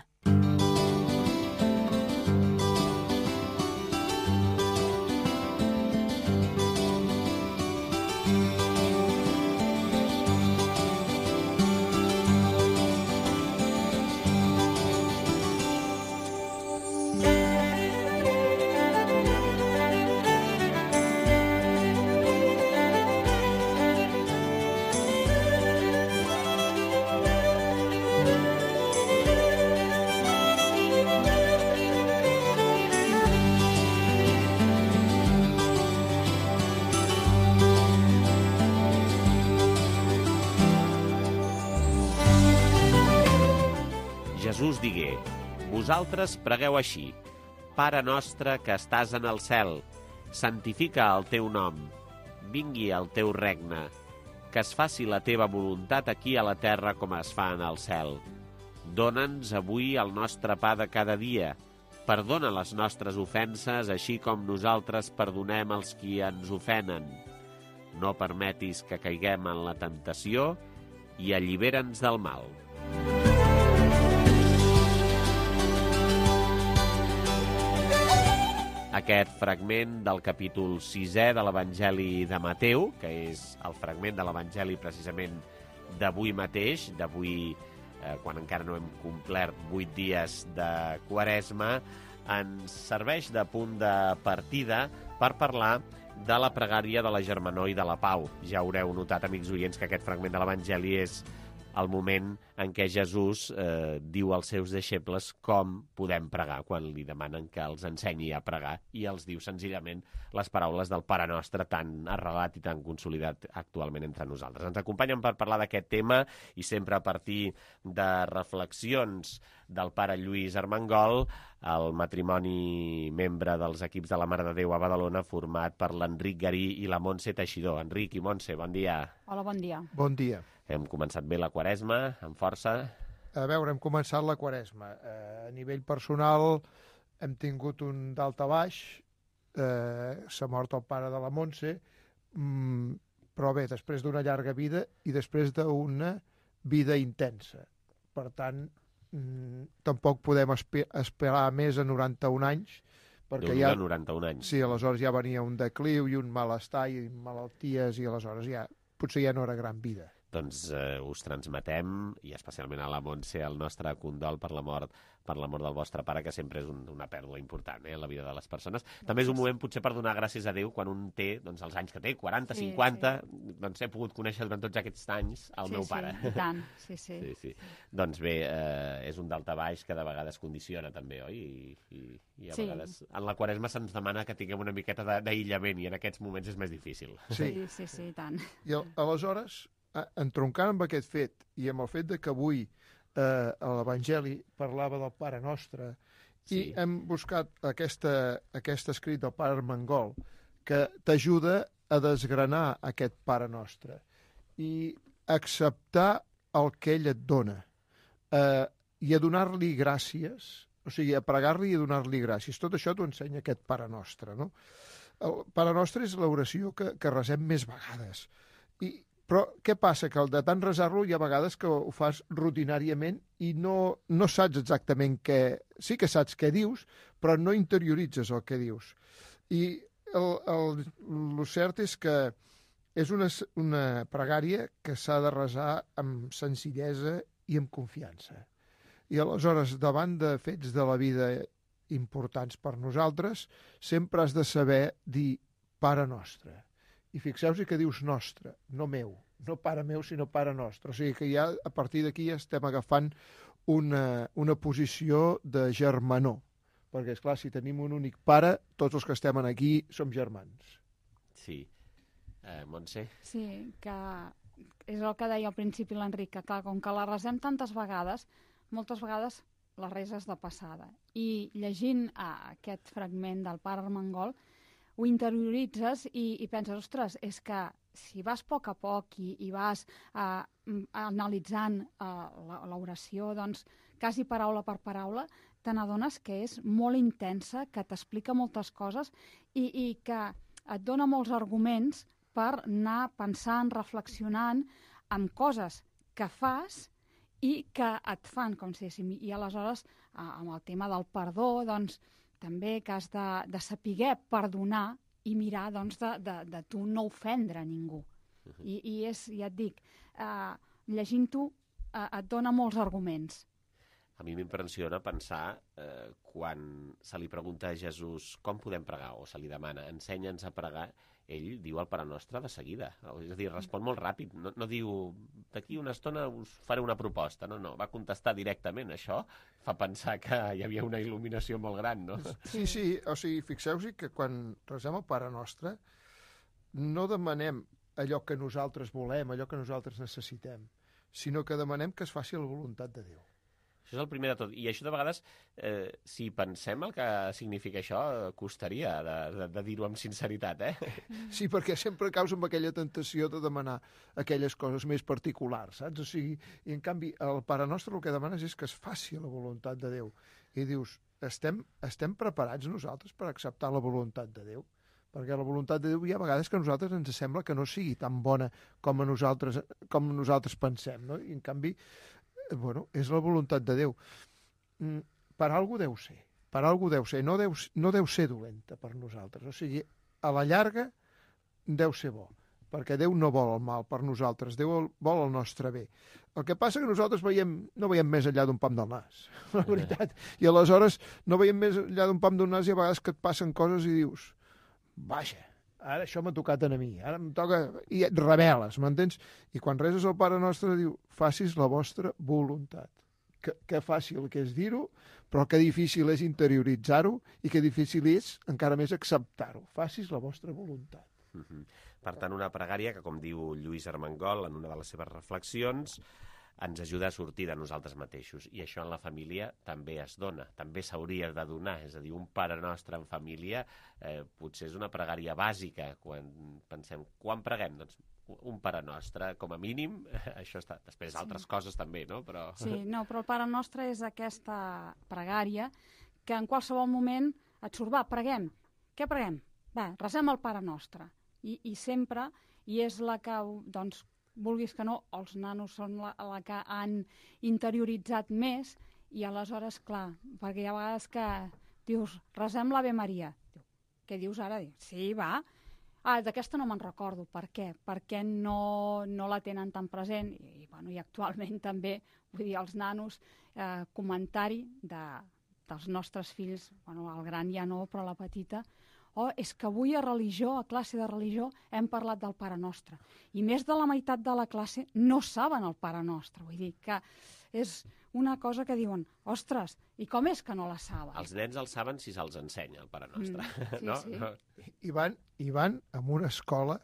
Jesús digué: vosaltres pregueu així: Pare nostre que estàs en el cel, santifica el teu nom, vingui el teu regne, que es faci la teva voluntat aquí a la terra com es fa en el cel. Dóna'ns avui el nostre pa de cada dia, perdona les nostres ofenses, així com nosaltres perdonem els qui ens ofenen. No permetis que caiguem en la temptació i allibera'ns del mal. aquest fragment del capítol sisè de l'Evangeli de Mateu, que és el fragment de l'Evangeli precisament d'avui mateix, d'avui, eh, quan encara no hem complert vuit dies de Quaresma, ens serveix de punt de partida per parlar de la pregària de la germanor i de la pau. Ja haureu notat, amics oients, que aquest fragment de l'Evangeli és el moment en què Jesús eh, diu als seus deixebles com podem pregar, quan li demanen que els ensenyi a pregar, i els diu senzillament les paraules del Pare Nostre tan arrelat i tan consolidat actualment entre nosaltres. Ens acompanyen per parlar d'aquest tema, i sempre a partir de reflexions del pare Lluís Armengol, el matrimoni membre dels equips de la Mare de Déu a Badalona, format per l'Enric Garí i la Montse Teixidor. Enric i Montse, bon dia. Hola, bon dia. Bon dia. Hem començat bé la Quaresma, amb força. A veure, hem començat la Quaresma. Eh, a nivell personal hem tingut un dalt a baix, eh, s'ha mort el pare de la Montse, mm, però bé, després d'una llarga vida i després d'una vida intensa. Per tant, mm, tampoc podem esper esperar més a noranta-un anys, perquè ja... noranta-un anys. Sí, aleshores ja venia un decliu i un malestar i malalties, i aleshores ja potser ja no era gran vida. Doncs eh, us transmetem, i especialment a la Montse, el nostre condol per la mort per la mort del vostre pare, que sempre és un, una pèrdua important eh, en la vida de les persones. També és un moment potser per donar gràcies a Déu quan un té doncs, els anys que té, quaranta, Sí, cinquanta, doncs he pogut conèixer durant tots aquests anys el Sí, meu sí, pare. i tant, sí, sí. sí, sí. Doncs bé, eh, és un daltabaix que de vegades condiciona també, oi? I, i, i a Sí. vegades en la Quaresma se'ns demana que tinguem una miqueta de- d'aïllament, i en aquests moments és més difícil. Sí, sí, sí, i tant. I al- aleshores, a- entroncant amb aquest fet, i amb el fet de que avui eh, l'Evangeli parlava del Pare Nostre, Sí. i hem buscat aquesta, aquest escrit del Pare Armengol, que t'ajuda a desgranar aquest Pare Nostre i acceptar el que ell et dona, eh, i a donar-li gràcies, o sigui, a pregar-li i a donar-li gràcies. Tot això t'ho ensenya aquest Pare Nostre, no? El Pare Nostre és l'oració que, que resem més vegades. I, però què passa? Que el de tant resar-lo hi ha vegades que ho fas rutinàriament i no, no saps exactament què... Sí que saps què dius, però no interioritzes el que dius. I el, el, el cert és que és una, una pregària que s'ha de resar amb senzillesa i amb confiança. I aleshores, davant de fets de la vida importants per nosaltres, sempre has de saber dir Pare Nostre. I fixeu-vos que dius nostre, no meu, no pare meu, sinó Pare Nostre. O sigui que ja a partir d'aquí ja estem agafant una, una posició de germanor. Perquè, esclar, si tenim un únic pare, tots els que estem aquí som germans. Sí. Eh, Montse? Sí, que és el que deia al principi l'Enric, que clar, com que la resem tantes vegades, moltes vegades la reses de passada. I llegint eh, aquest fragment del Pare Armengol, ho interioritzes i, i penses, ostres, és que si vas a poc a poc i, i vas uh, analitzant uh, l'oració, doncs, quasi paraula per paraula, te n'adones que és molt intensa, que t'explica moltes coses i, i que et dona molts arguments per anar pensant, reflexionant amb coses que fas i que et fan, com si diguéssim. I aleshores, uh, amb el tema del perdó, doncs, també que has de, de saber perdonar i mirar doncs, de, de, de tu no ofendre a ningú. Uh-huh. I, I és, ja et dic, eh, llegint-ho eh, et dona molts arguments. A mi m'impressiona pensar eh, quan se li pregunta a Jesús com podem pregar, o se li demana, ensenya'ns a pregar, ell diu el Pare Nostre de seguida. És a dir, respon molt ràpid. No, no diu, d'aquí una estona us faré una proposta. No, no, va contestar directament. Això fa pensar que hi havia una il·luminació molt gran, no? Sí, sí, o sigui, fixeu-vos que quan resem el Pare Nostre no demanem allò que nosaltres volem, allò que nosaltres necessitem, sinó que demanem que es faci la voluntat de Déu. Això és el primer de tot. I això de vegades, eh, si pensem el que significa això, costaria de, de, de dir-ho amb sinceritat, eh? Sí, perquè sempre caus amb aquella tentació de demanar aquelles coses més particulars, saps? O sigui, i en canvi, el Pare Nostre el que demanes és que es faci la voluntat de Déu. I dius, estem, estem preparats nosaltres per acceptar la voluntat de Déu? Perquè la voluntat de Déu hi ha vegades que a nosaltres ens sembla que no sigui tan bona com a nosaltres, com nosaltres pensem, no? I en canvi, bueno, és la voluntat de Déu. Per algú deu ser. per algú deu ser, no deu, no deu ser dolenta per nosaltres. O sigui, a la llarga deu ser bo, perquè Déu no vol el mal per nosaltres, Déu vol el nostre bé. El que passa que nosaltres veiem, no veiem més enllà d'un pam del nas, la veritat. I aleshores no veiem més enllà d'un pam del nas i a vegades que et passen coses i dius, vaja, ara això m'ha tocat a mi, ara em toca... I et rebel·les, m'entens? I quan reses el Pare Nostre diu, facis la vostra voluntat. Que, que fàcil que és dir-ho, però que difícil és interioritzar-ho i que difícil és encara més acceptar-ho. Facis la vostra voluntat. Uh-huh. Per tant, una pregària que, com diu Lluís Armengol en una de les seves reflexions, ens ajuda a sortir de nosaltres mateixos. I això en la família també es dona, també s'hauria de donar. És a dir, un Pare Nostre en família eh, potser és una pregària bàsica. Quan pensem, quan preguem? Doncs un Pare Nostre, com a mínim, això està. Després altres sí. coses també, no? Però... Sí, no, però el Pare Nostre és aquesta pregària que en qualsevol moment et surt, va, preguem. Què preguem? Va, resem el Pare Nostre. I, i sempre, i és la que, doncs, vulguis que no, els nanos són la, la que han interioritzat més i aleshores, clar, perquè hi ha vegades que dius, resem l'Ave Maria. Què dius ara? Sí, va. Ah, d'aquesta no me'n recordo. Per què? Perquè no, no la tenen tan present i, bueno, i actualment també, vull dir, els nanos, eh, comentari de, dels nostres fills, bueno, el gran ja no, però la petita, oh, és que avui a religió, a classe de religió, hem parlat del Pare Nostre. I més de la meitat de la classe no saben el Pare Nostre. Vull dir que és una cosa que diuen, ostres, i com és que no la saben? Els nens el saben si se'ls ensenya, el Pare Nostre. Mm, sí, no? sí. No? I van, I van en una escola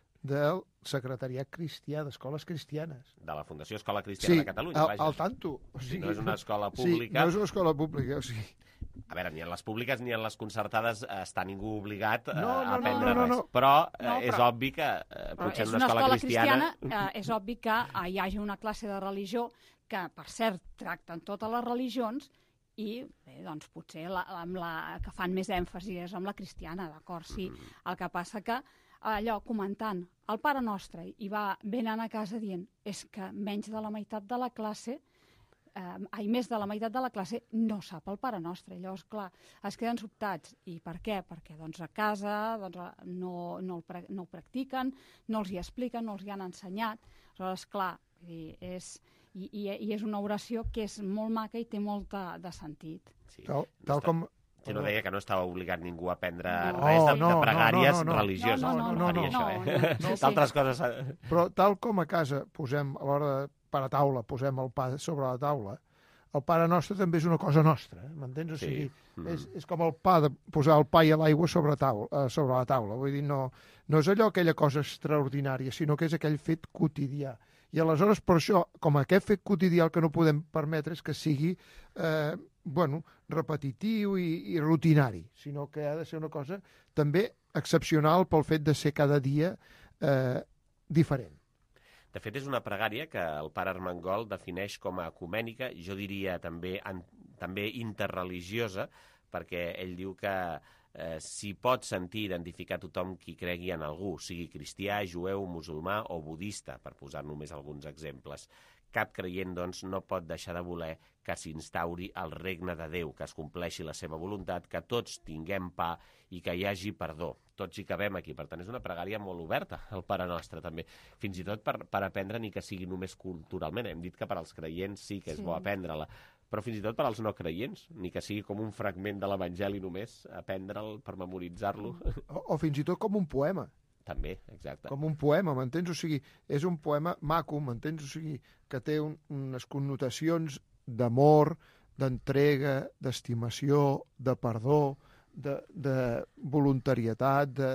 del Secretariat Cristià, d'Escoles Cristianes. De la Fundació Escola Cristiana sí, de Catalunya, al, vaja. al tanto. O sigui, no és una escola pública. Sí, no és una escola pública, o sigui... A veure, ni en les públiques ni en les concertades està ningú obligat no, no, a aprendre no, no, no, res. Però, eh, no, és però, obvi que eh, potser en una, una escola, escola cristiana... cristiana eh, és obvi que eh, hi hagi una classe de religió que, per cert, tracten totes les religions i, bé, doncs, potser la, amb la que fan més èmfasi és amb la cristiana, d'acord? Sí, mm. El que passa que allò, comentant el Pare Nostre i va ben anar a casa dient és que menys de la meitat de la classe eh, ai, més de la meitat de la classe no sap el Pare Nostre. Llavors, clar, es queden sobtats. I per què? Perquè doncs, a casa doncs, no, no, el, no ho practiquen, no els hi expliquen, no els hi han ensenyat. Aleshores, clar, és, i, i, i és una oració que és molt maca i té molt de, de sentit. Sí. Tal, tal com... Si no deia que no estava obligat ningú a aprendre no, res de, no, de pregàries no, no, no, religioses. No, no, no, no, no, no, no, no. D'altres coses... Però tal com a casa posem, a l'hora de per a taula, posem el pa sobre la taula, el Pare Nostre també és una cosa nostra, eh? M'entens? O sigui, sí. mm. és, és com el pa de posar el pa i l'aigua sobre, taula, eh, sobre la taula. Vull dir, no, no és allò aquella cosa extraordinària, sinó que és aquell fet quotidià. I aleshores, per això, com aquest fet quotidià, el que no podem permetre és que sigui eh, bueno, repetitiu i, i rutinari, sinó que ha de ser una cosa també excepcional pel fet de ser cada dia eh, diferent. De fet, és una pregària que el pare Armengol defineix com a ecumènica, jo diria també, en, també interreligiosa, perquè ell diu que eh, s'hi pot sentir identificar tothom qui cregui en algú, sigui cristià, jueu, musulmà o budista, per posar només alguns exemples. Cap creient, doncs, no pot deixar de voler que s'instauri el regne de Déu, que es compleixi la seva voluntat, que tots tinguem pa i que hi hagi perdó. Tots hi cabem aquí. Per tant, és una pregària molt oberta, el Pare Nostre, també. Fins i tot per, per aprendre ni que sigui només culturalment. Hem dit que per als creients sí que és sí. bo aprendre-la, però fins i tot per als no creients, ni que sigui com un fragment de l'Evangeli només, aprendre'l per memoritzar-lo. O, o fins i tot com un poema. També, exacte. Com un poema, m'entens? O sigui, és un poema maco, m'entens? O sigui, que té un, unes connotacions d'amor, d'entrega, d'estimació, de perdó, de, de voluntarietat, de,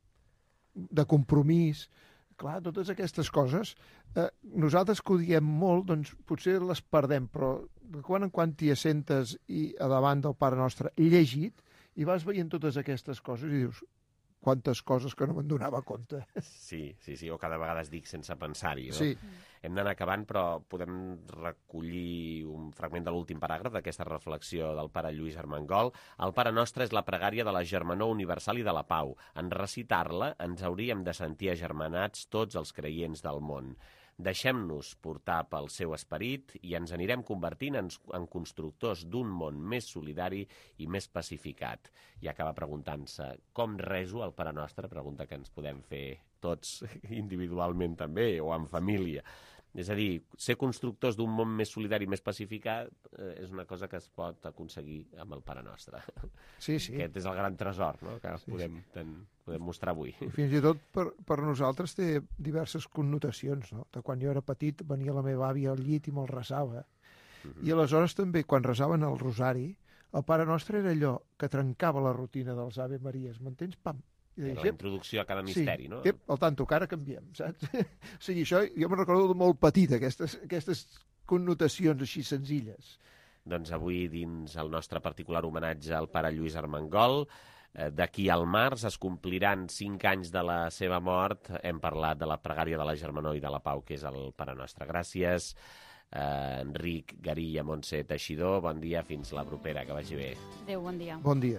de compromís. Clar, totes aquestes coses, eh, nosaltres que ho diem molt, doncs potser les perdem, però de quan en quan t'hi assentes i a davant del Pare Nostre llegit i vas veient totes aquestes coses i dius, quantes coses que no me'n donava compte. Sí, sí, sí, o cada vegada es dic sense pensar-hi, no? Sí. Hem d'anar acabant, però podem recollir un fragment de l'últim paràgraf d'aquesta reflexió del pare Lluís Armengol. El Pare Nostre és la pregària de la germanor universal i de la pau. En recitar-la ens hauríem de sentir agermanats tots els creients del món. Deixem-nos portar pel seu esperit i ens anirem convertint en, en constructors d'un món més solidari i més pacificat. I acaba preguntant-se com reso el Pare Nostre, pregunta que ens podem fer tots individualment també o en família. És a dir, ser constructors d'un món més solidari i més pacificat eh, és una cosa que es pot aconseguir amb el Pare Nostre. Sí, sí. Aquest és el gran tresor, no?, que sí, podem, sí. ten, podem mostrar avui. I fins i tot per, per nosaltres té diverses connotacions, no? De quan jo era petit venia la meva àvia al llit i me'l resava. Uh-huh. I aleshores també, quan resaven el rosari, el Pare Nostre era allò que trencava la rutina dels Ave Maries. M'entens? Pam! I la introducció a cada misteri, sí, no? Sí, al tanto, que ara canviem, saps? O sigui, això jo me'n recordo de molt petit, aquestes, aquestes connotacions així senzilles. Doncs avui, dins el nostre particular homenatge al Pare Lluís Armengol, eh, d'aquí al març es compliran cinc anys de la seva mort. Hem parlat de la pregària de la germanor i de la pau, que és el Pare Nostre. Gràcies, eh, Enric Garí i Montse Teixidor. Bon dia, fins la propera, que vagi bé. Adéu, bon dia. Bon dia.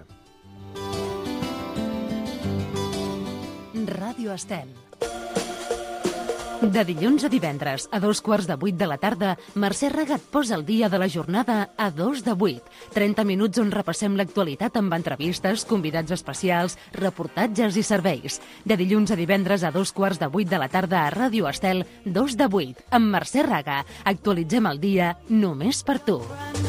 Ràdio Estel. De dilluns a divendres, a dos quarts de vuit de la tarda, Mercè Raga et posa el dia de la jornada a dos de vuit. trenta minuts on repassem l'actualitat amb entrevistes, convidats especials, reportatges i serveis. De dilluns a divendres a dos quarts de vuit de la tarda a Ràdio Estel, dos de vuit, amb Mercè Raga. Actualitzem el dia només per tu.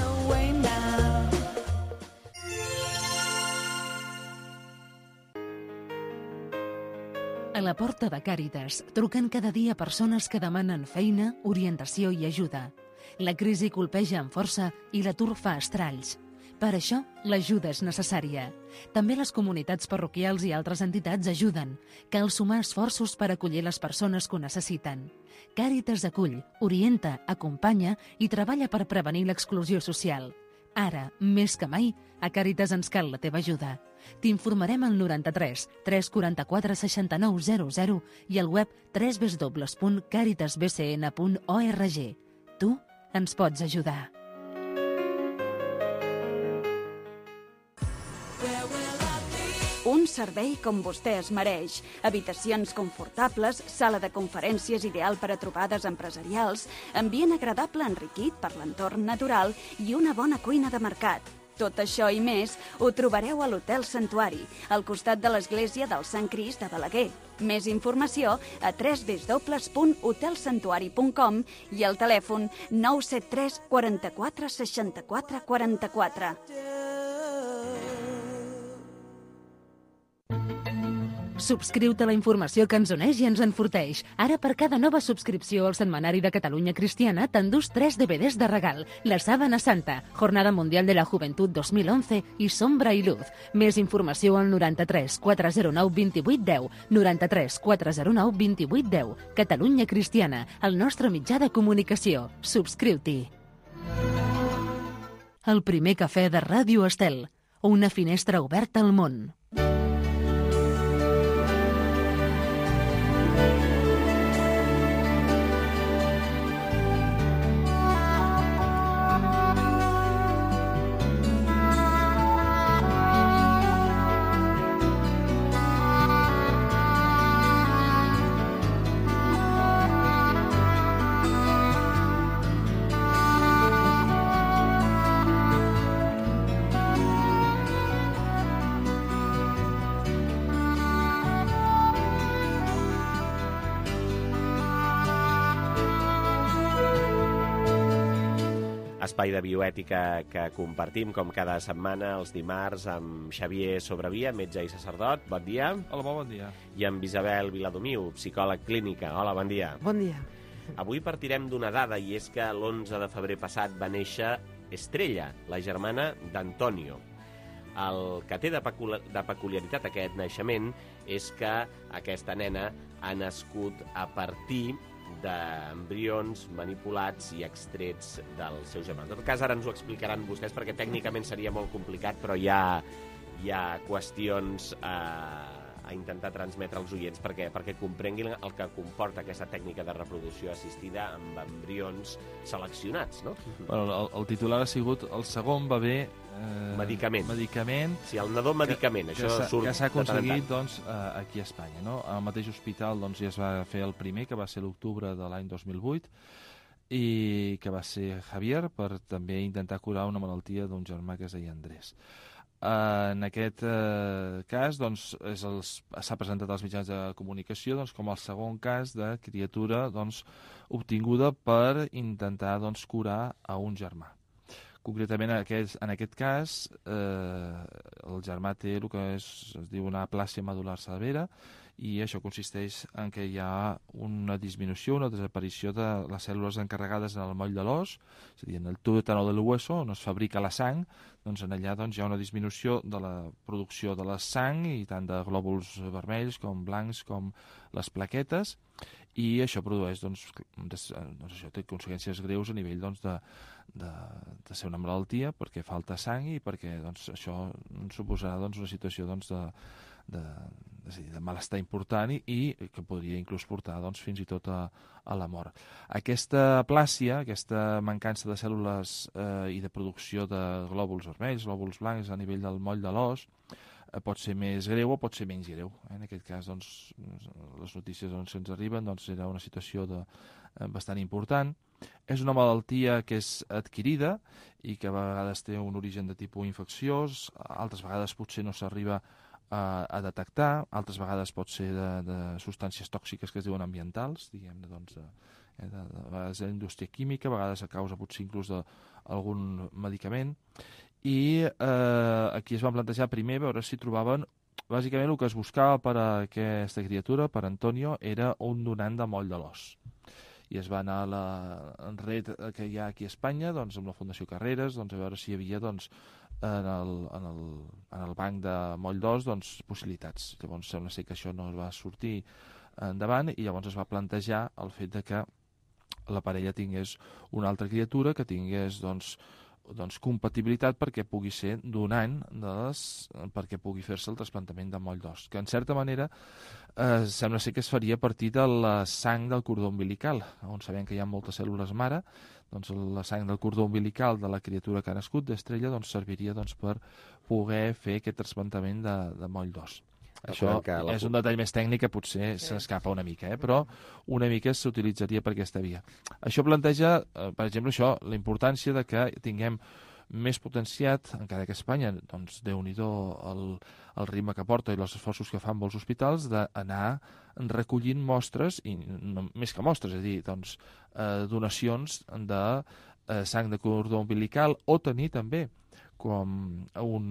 A la porta de Càritas truquen cada dia persones que demanen feina, orientació i ajuda. La crisi colpeja amb força i l'atur fa estralls. Per això, l'ajuda és necessària. També les comunitats parroquials i altres entitats ajuden. Cal sumar esforços per acollir les persones que ho necessiten. Càritas acull, orienta, acompanya i treballa per prevenir l'exclusió social. Ara, més que mai, a Càritas ens cal la teva ajuda. T'informarem al noranta-tres tres quaranta-quatre seixanta-nou zero zero i al web w w w punt càritas b c n punt org. Tu ens pots ajudar. Un servei com vostè es mereix. Habitacions confortables, sala de conferències ideal per a trobades empresarials, ambient agradable enriquit per l'entorn natural i una bona cuina de mercat. Tot això i més ho trobareu a l'Hotel Santuari, al costat de l'església del Sant Crist de Balaguer. Més informació a w w w punt hotel santuari punt com i al telèfon nou set tres quaranta-quatre seixanta-quatre quaranta-quatre. Subscriu-te a la informació que ens uneix i ens enforteix. Ara, per cada nova subscripció al Setmanari de Catalunya Cristiana, t'endús tres D V Ds de regal. La Sábana Santa, Jornada Mundial de la Juventud dos mil onze i Sombra i Luz. Més informació al noranta-tres quatre zero nou vint vuit deu, noranta-tres quatre zero nou vint vuit deu. Catalunya Cristiana, el nostre mitjà de comunicació. Subscriu-t'hi. El primer cafè de Ràdio Estel. Una finestra oberta al món. Espai de bioètica que compartim, com cada setmana, els dimarts, amb Xavier Sobrevia, metge i sacerdot. Bon dia. Hola, bon dia. I amb Isabel Viladomiu, psicòleg clínica. Hola, bon dia. Bon dia. Avui partirem d'una dada, i és que l'onze de febrer passat va néixer Estrella, la germana d'Antonio. El que té de, pecul de peculiaritat aquest naixement és que aquesta nena ha nascut a partir d'embrions manipulats i extrets del seu germà. En tot cas, ara ens ho explicaran vostès, perquè tècnicament seria molt complicat, però hi ha, hi ha qüestions eh, a intentar transmetre als oients perquè, perquè comprenguin el que comporta aquesta tècnica de reproducció assistida amb embrions seleccionats, no? Bueno, el, el titular ha sigut el segon bebè eh, medicament. medicament. Sí, el nadó medicament, que, això que surt que s'ha aconseguit de doncs, eh, aquí a Espanya. No? Al mateix hospital doncs, ja es va fer el primer, que va ser l'octubre de l'any dos mil vuit, i que va ser Javier, per també intentar curar una malaltia d'un germà que es deia Andrés. Uh, en aquest uh, cas doncs, és els, s'ha presentat als mitjans de comunicació doncs, com el segon cas de criatura doncs, obtinguda per intentar doncs, curar a un germà. Concretament, en aquest, en aquest cas, eh, el germà té el que és, es diu una aplàsia medular severa, i això consisteix en que hi ha una disminució, una desaparició de les cèl·lules encarregades en el moll de l'os, és a dir, en el tuétano del hueso, on es fabrica la sang, doncs en allà doncs, hi ha una disminució de la producció de la sang, i tant de glòbuls vermells com blancs com les plaquetes, i això produeix, doncs, des, doncs això té conseqüències greus a nivell doncs, de, de, de ser una malaltia, perquè falta sang i perquè doncs, això suposarà doncs, una situació doncs, de, de, és a dir, de malestar important i, i que podria inclús portar doncs, fins i tot a, a la mort. Aquesta aplàsia, aquesta mancança de cèl·lules eh, i de producció de glòbuls vermells, glòbuls blancs a nivell del moll de l'os, eh, pot ser més greu o pot ser menys greu. En aquest cas, doncs, les notícies on se'ns arriben doncs, era una situació de, eh, bastant important. És una malaltia que és adquirida i que a vegades té un origen de tipus infecciós, altres vegades potser no s'arriba a, a detectar, altres vegades pot ser de, de substàncies tòxiques que es diuen ambientals, diguem-ne, doncs, de, de, de, de vegades de la indústria química, a vegades a causa potser inclús d'algun medicament, i eh, aquí es van plantejar primer veure si trobaven, bàsicament el que es buscava per a aquesta criatura, per Antonio, era un donant de moll de l'os. I es va anar a la red que hi ha aquí a Espanya, doncs, amb la Fundació Carreras, doncs, a veure si hi havia doncs, en, el, en, el, en el banc de moll d'os doncs, possibilitats. Llavors sembla ser que això no es va sortir endavant i llavors es va plantejar el fet de que la parella tingués una altra criatura que tingués doncs, doncs, compatibilitat perquè pugui ser donant de les, perquè pugui fer-se el trasplantament de moll d'os, que en certa manera eh, sembla ser que es faria a partir de la sang del cordó umbilical, on sabem que hi ha moltes cèl·lules mare, doncs la sang del cordó umbilical de la criatura que ha nascut, d'estrella, doncs serviria doncs, per poder fer aquest trasplantament de, de moll d'os. Això la... és un detall més tècnic que potser sí. s'escapa una mica, eh? Però una mica s'utilitzaria per aquesta via. Això planteja, eh, per exemple, això, la importància de que tinguem més potenciat, encara que Espanya, doncs, Déu-n'hi-do el, el ritme que porta i els esforços que fan molts hospitals, d'anar recollint mostres, i no, més que mostres, és a dir, doncs, eh, donacions de eh, sang de cordó umbilical, o tenir també com un...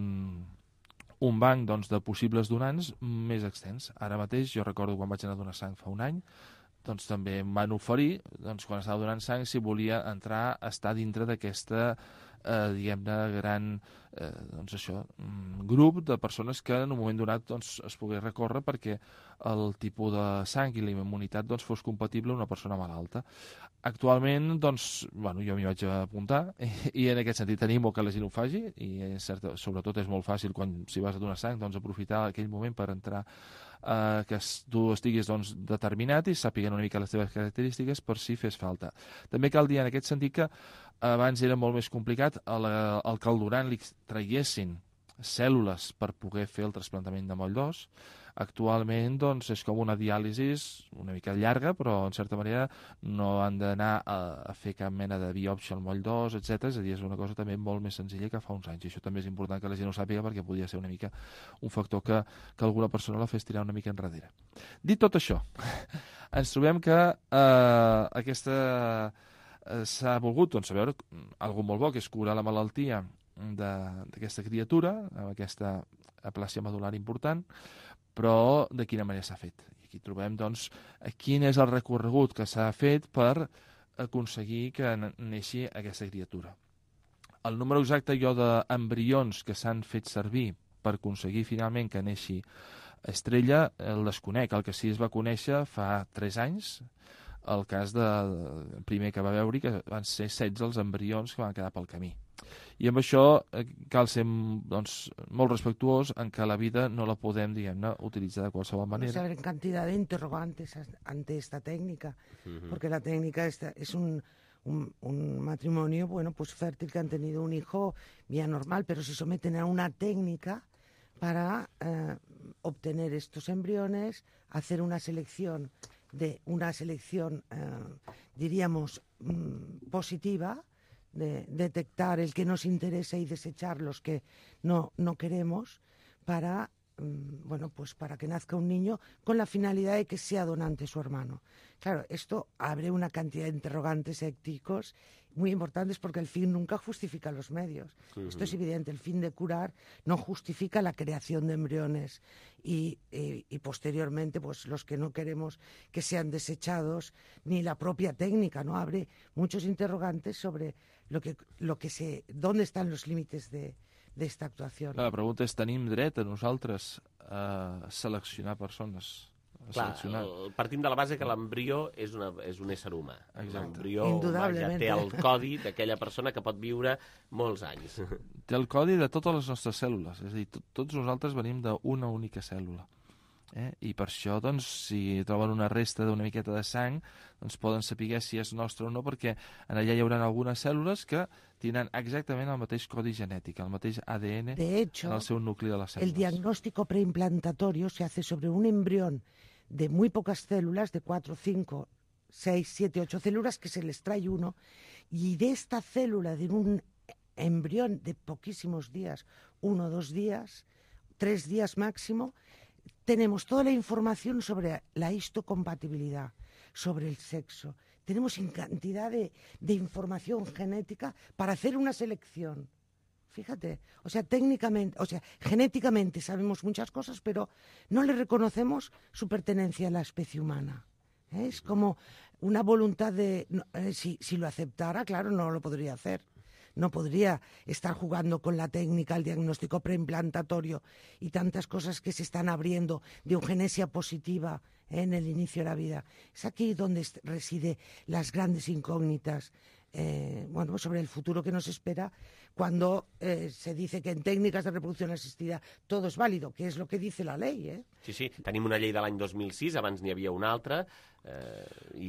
un banc doncs, de possibles donants més extens. Ara mateix, jo recordo quan vaig anar a donar sang fa un any, doncs també em van oferir, doncs, quan estava donant sang, si volia entrar a estar dintre d'aquesta, eh, diguem-ne, gran eh, doncs això, grup de persones que en un moment donat doncs, es pogués recórrer perquè el tipus de sang i la immunitat doncs, fos compatible amb una persona malalta. Actualment, doncs, bueno, jo m'hi vaig apuntar i, i en aquest sentit tenim que la gent ho faci i és cert, sobretot és molt fàcil quan si vas a donar sang doncs, aprofitar aquell moment per entrar eh, que tu estiguis doncs, determinat i sàpiguen una mica les teves característiques per si fes falta. També cal dir en aquest sentit que abans era molt més complicat el, el que al donant li traguessin cèl·lules per poder fer el trasplantament de moll d'os. Actualment doncs, és com una diàlisi una mica llarga, però en certa manera no han d'anar a, a fer cap mena de biòpsia al moll d'os, etcètera. És a dir, és una cosa també molt més senzilla que fa uns anys. I això també és important que la gent ho sàpiga perquè podria ser una mica un factor que, que alguna persona la fes tirar una mica enrere. Dit tot això, ens trobem que eh, aquesta eh, s'ha volgut doncs, a veure, algo molt bo, que és curar la malaltia d'aquesta criatura, amb aquesta aplàsia medular important, però de quina manera s'ha fet. I aquí trobem, doncs, quin és el recorregut que s'ha fet per aconseguir que neixi aquesta criatura. El número exacte jo d'embrions que s'han fet servir per aconseguir finalment que neixi estrella el desconec. El que sí es va conèixer fa tres anys, el cas de, el primer que va veure, que van ser setze els embrions que van quedar pel camí. I amb això eh, cal ser doncs, molt respectuós en que la vida no la podem, diguem-ne, utilitzar de qualsevol manera. Se abren cantidad de interrogantes ante esta técnica, uh-huh. porque la técnica esta es un, un, un matrimonio, bueno, pues fértil, que han tenido un hijo bien normal, pero se someten a una técnica para eh, obtener estos embriones, hacer una selección de una selección, eh, diríamos, mm, positiva, de detectar el que nos interesa y desechar los que no, no queremos, para, mm, bueno, pues para que nazca un niño con la finalidad de que sea donante su hermano. Claro, esto abre una cantidad de interrogantes éticos muy importantes, porque el fin nunca justifica los medios. Uh-huh. Esto es evidente, el fin de curar no justifica la creación de embriones y, y, y posteriormente pues los que no queremos que sean desechados, ni la propia técnica, ¿no? Abre muchos interrogantes sobre lo que, lo que se, dónde están los límites de, de esta actuación. La pregunta és, tenim dret a nosaltres a seleccionar persones? Clar, el, partim de la base que l'embrió és, una, és un ésser humà. L'embrió ja té el codi d'aquella persona que pot viure molts anys. Té el codi de totes les nostres cèl·lules, és a dir, tots nosaltres venim d'una única cèl·lula. Eh? I per això, doncs, si troben una resta d'una miqueta de sang, doncs poden saber si és nostre o no, perquè allà hi haurà algunes cèl·lules que tindran exactament el mateix codi genètic, el mateix A D N de hecho, en el seu nucli de les cèl·lules. El diagnóstico preimplantatori se hace sobre un embrión de muy pocas células, de cuatro, cinco, seis, siete, ocho células, que se les trae uno, y de esta célula, de un embrión de poquísimos días, uno, dos días, tres días máximo, tenemos toda la información sobre la histocompatibilidad, sobre el sexo. Tenemos cantidad de, de información genética para hacer una selección. Fíjate, o sea, técnicamente, o sea, genéticamente sabemos muchas cosas, pero no le reconocemos su pertenencia a la especie humana. ¿Eh? Es como una voluntad de... Eh, si, si lo aceptara, claro, no lo podría hacer. No podría estar jugando con la técnica, el diagnóstico preimplantatorio y tantas cosas que se están abriendo de eugenesia positiva, ¿eh? En el inicio de la vida. Es aquí donde reside las grandes incógnitas. Eh, bueno, sobre el futuro que nos espera, cuando eh, se dice que en técnicas de reproducción asistida todo es válido, que és lo que dice la ley, eh? Sí, sí, tenim una llei de l'any dos mil sis, abans n'hi havia una altra, eh,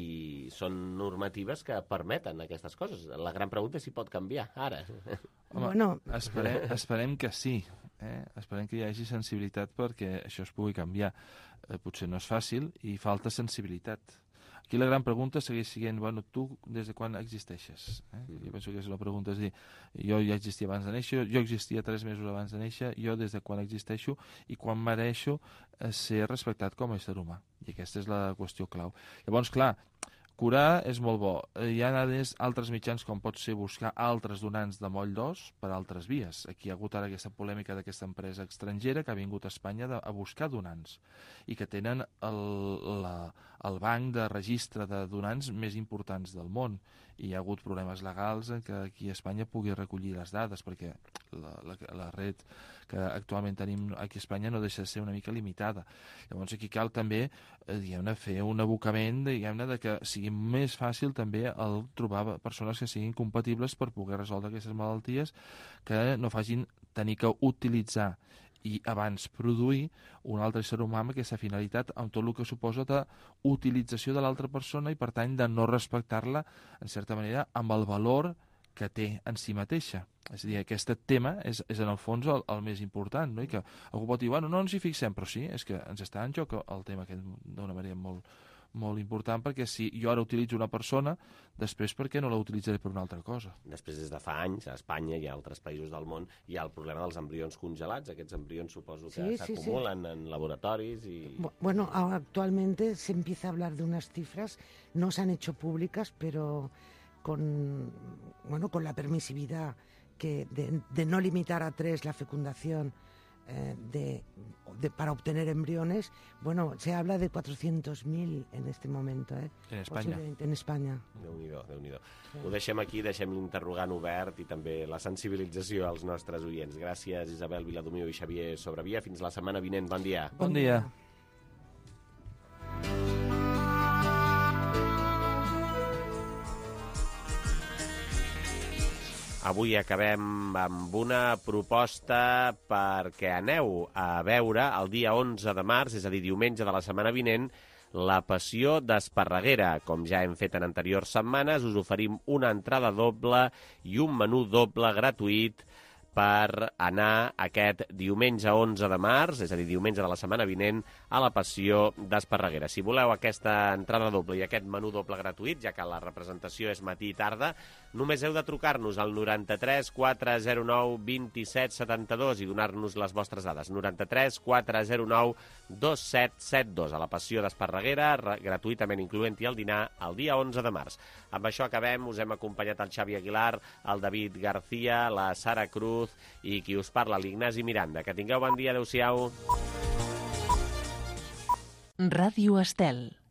i són normatives que permeten aquestes coses. La gran pregunta és si pot canviar, ara. Home, bueno, esperem, esperem que sí, eh? Esperem que hi hagi sensibilitat perquè això es pugui canviar. Eh, potser no és fàcil i falta sensibilitat. Aquí la gran pregunta segueix sent, bueno, tu des de quan existeixes? Eh? Jo penso que és la pregunta, és dir, jo ja existia abans de néixer, jo existia tres mesos abans de néixer, jo des de quan existeixo i quan mereixo ser respectat com a ésser humà. I aquesta és la qüestió clau. Llavors, clar, curar és molt bo. Hi ha altres mitjans com pot ser buscar altres donants de moll d'os per altres vies. Aquí hi ha hagut ara aquesta polèmica d'aquesta empresa estrangera que ha vingut a Espanya a buscar donants i que tenen el, la, el banc de registre de donants més importants del món. I hi ha hagut problemes legals en que aquí a Espanya pugui recollir les dades, perquè la, la, la red que actualment tenim aquí a Espanya no deixa de ser una mica limitada. Llavors aquí cal també eh, diguem-ne, fer un abocament diguem-ne, de que sigui més fàcil també el trobar persones que siguin compatibles per poder resoldre aquestes malalties, que no facin tenir que utilitzar i abans produir un altre ser humà amb aquesta finalitat, amb tot el que suposa d'utilització de l'altra persona i, per tant, de no respectar-la, en certa manera, amb el valor que té en si mateixa. És a dir, aquest tema és, és en el fons el, el més important, no? I que algú pot dir, bueno, no ens hi fixem, però sí, és que ens està en joc el tema aquest d'una manera molt, molt important, perquè si jo ara utilitzo una persona, després per què no la utilitzaré per una altra cosa? Després, des de fa anys, a Espanya i a altres països del món, hi ha el problema dels embrions congelats. Aquests embrions suposo que sí, s'acumulen sí, sí. en laboratoris y... Bueno, actualmente se empieza a hablar de unas cifras, no se han hecho públicas, pero con, bueno, con la permisividad que de, de no limitar a tres la fecundación eh, de, de, para obtener embriones, bueno, se habla de cuatrocientos mil en este momento. Eh? En Espanya. En Espanya. Déu-n'hi-do, Déu-n'hi-do. Sí. Ho deixem aquí, deixem l'interrogant obert i també la sensibilització als nostres oients. Gràcies, Isabel Viladomiu i Xavier Sobrevia. Fins la setmana vinent. Bon dia. Bon dia. avui acabem amb una proposta perquè aneu a veure el dia onze de març, és a dir, diumenge de la setmana vinent, La Passió d'Esparreguera. Com ja hem fet en anteriors setmanes, us oferim una entrada doble i un menú doble gratuït per anar aquest diumenge onze de març, és a dir, diumenge de la setmana vinent, a La Passió d'Esparreguera. Si voleu aquesta entrada doble i aquest menú doble gratuït, ja que la representació és matí i tarda, només heu de trucar-nos al noranta-tres quatre zero nou vint-i-set setanta-dos i donar-nos les vostres dades. noranta-tres quatre zero nou dos set set dos a La Passió d'Esparreguera, gratuïtament incloent-hi el dinar, el dia onze de març. Amb això acabem. Us hem acompanyat el Xavi Aguilar, el David García, la Sara Cruz i qui us parla, l'Ignasi Miranda. Que tingueu bon dia. Adéu-siau. Ràdio Estel.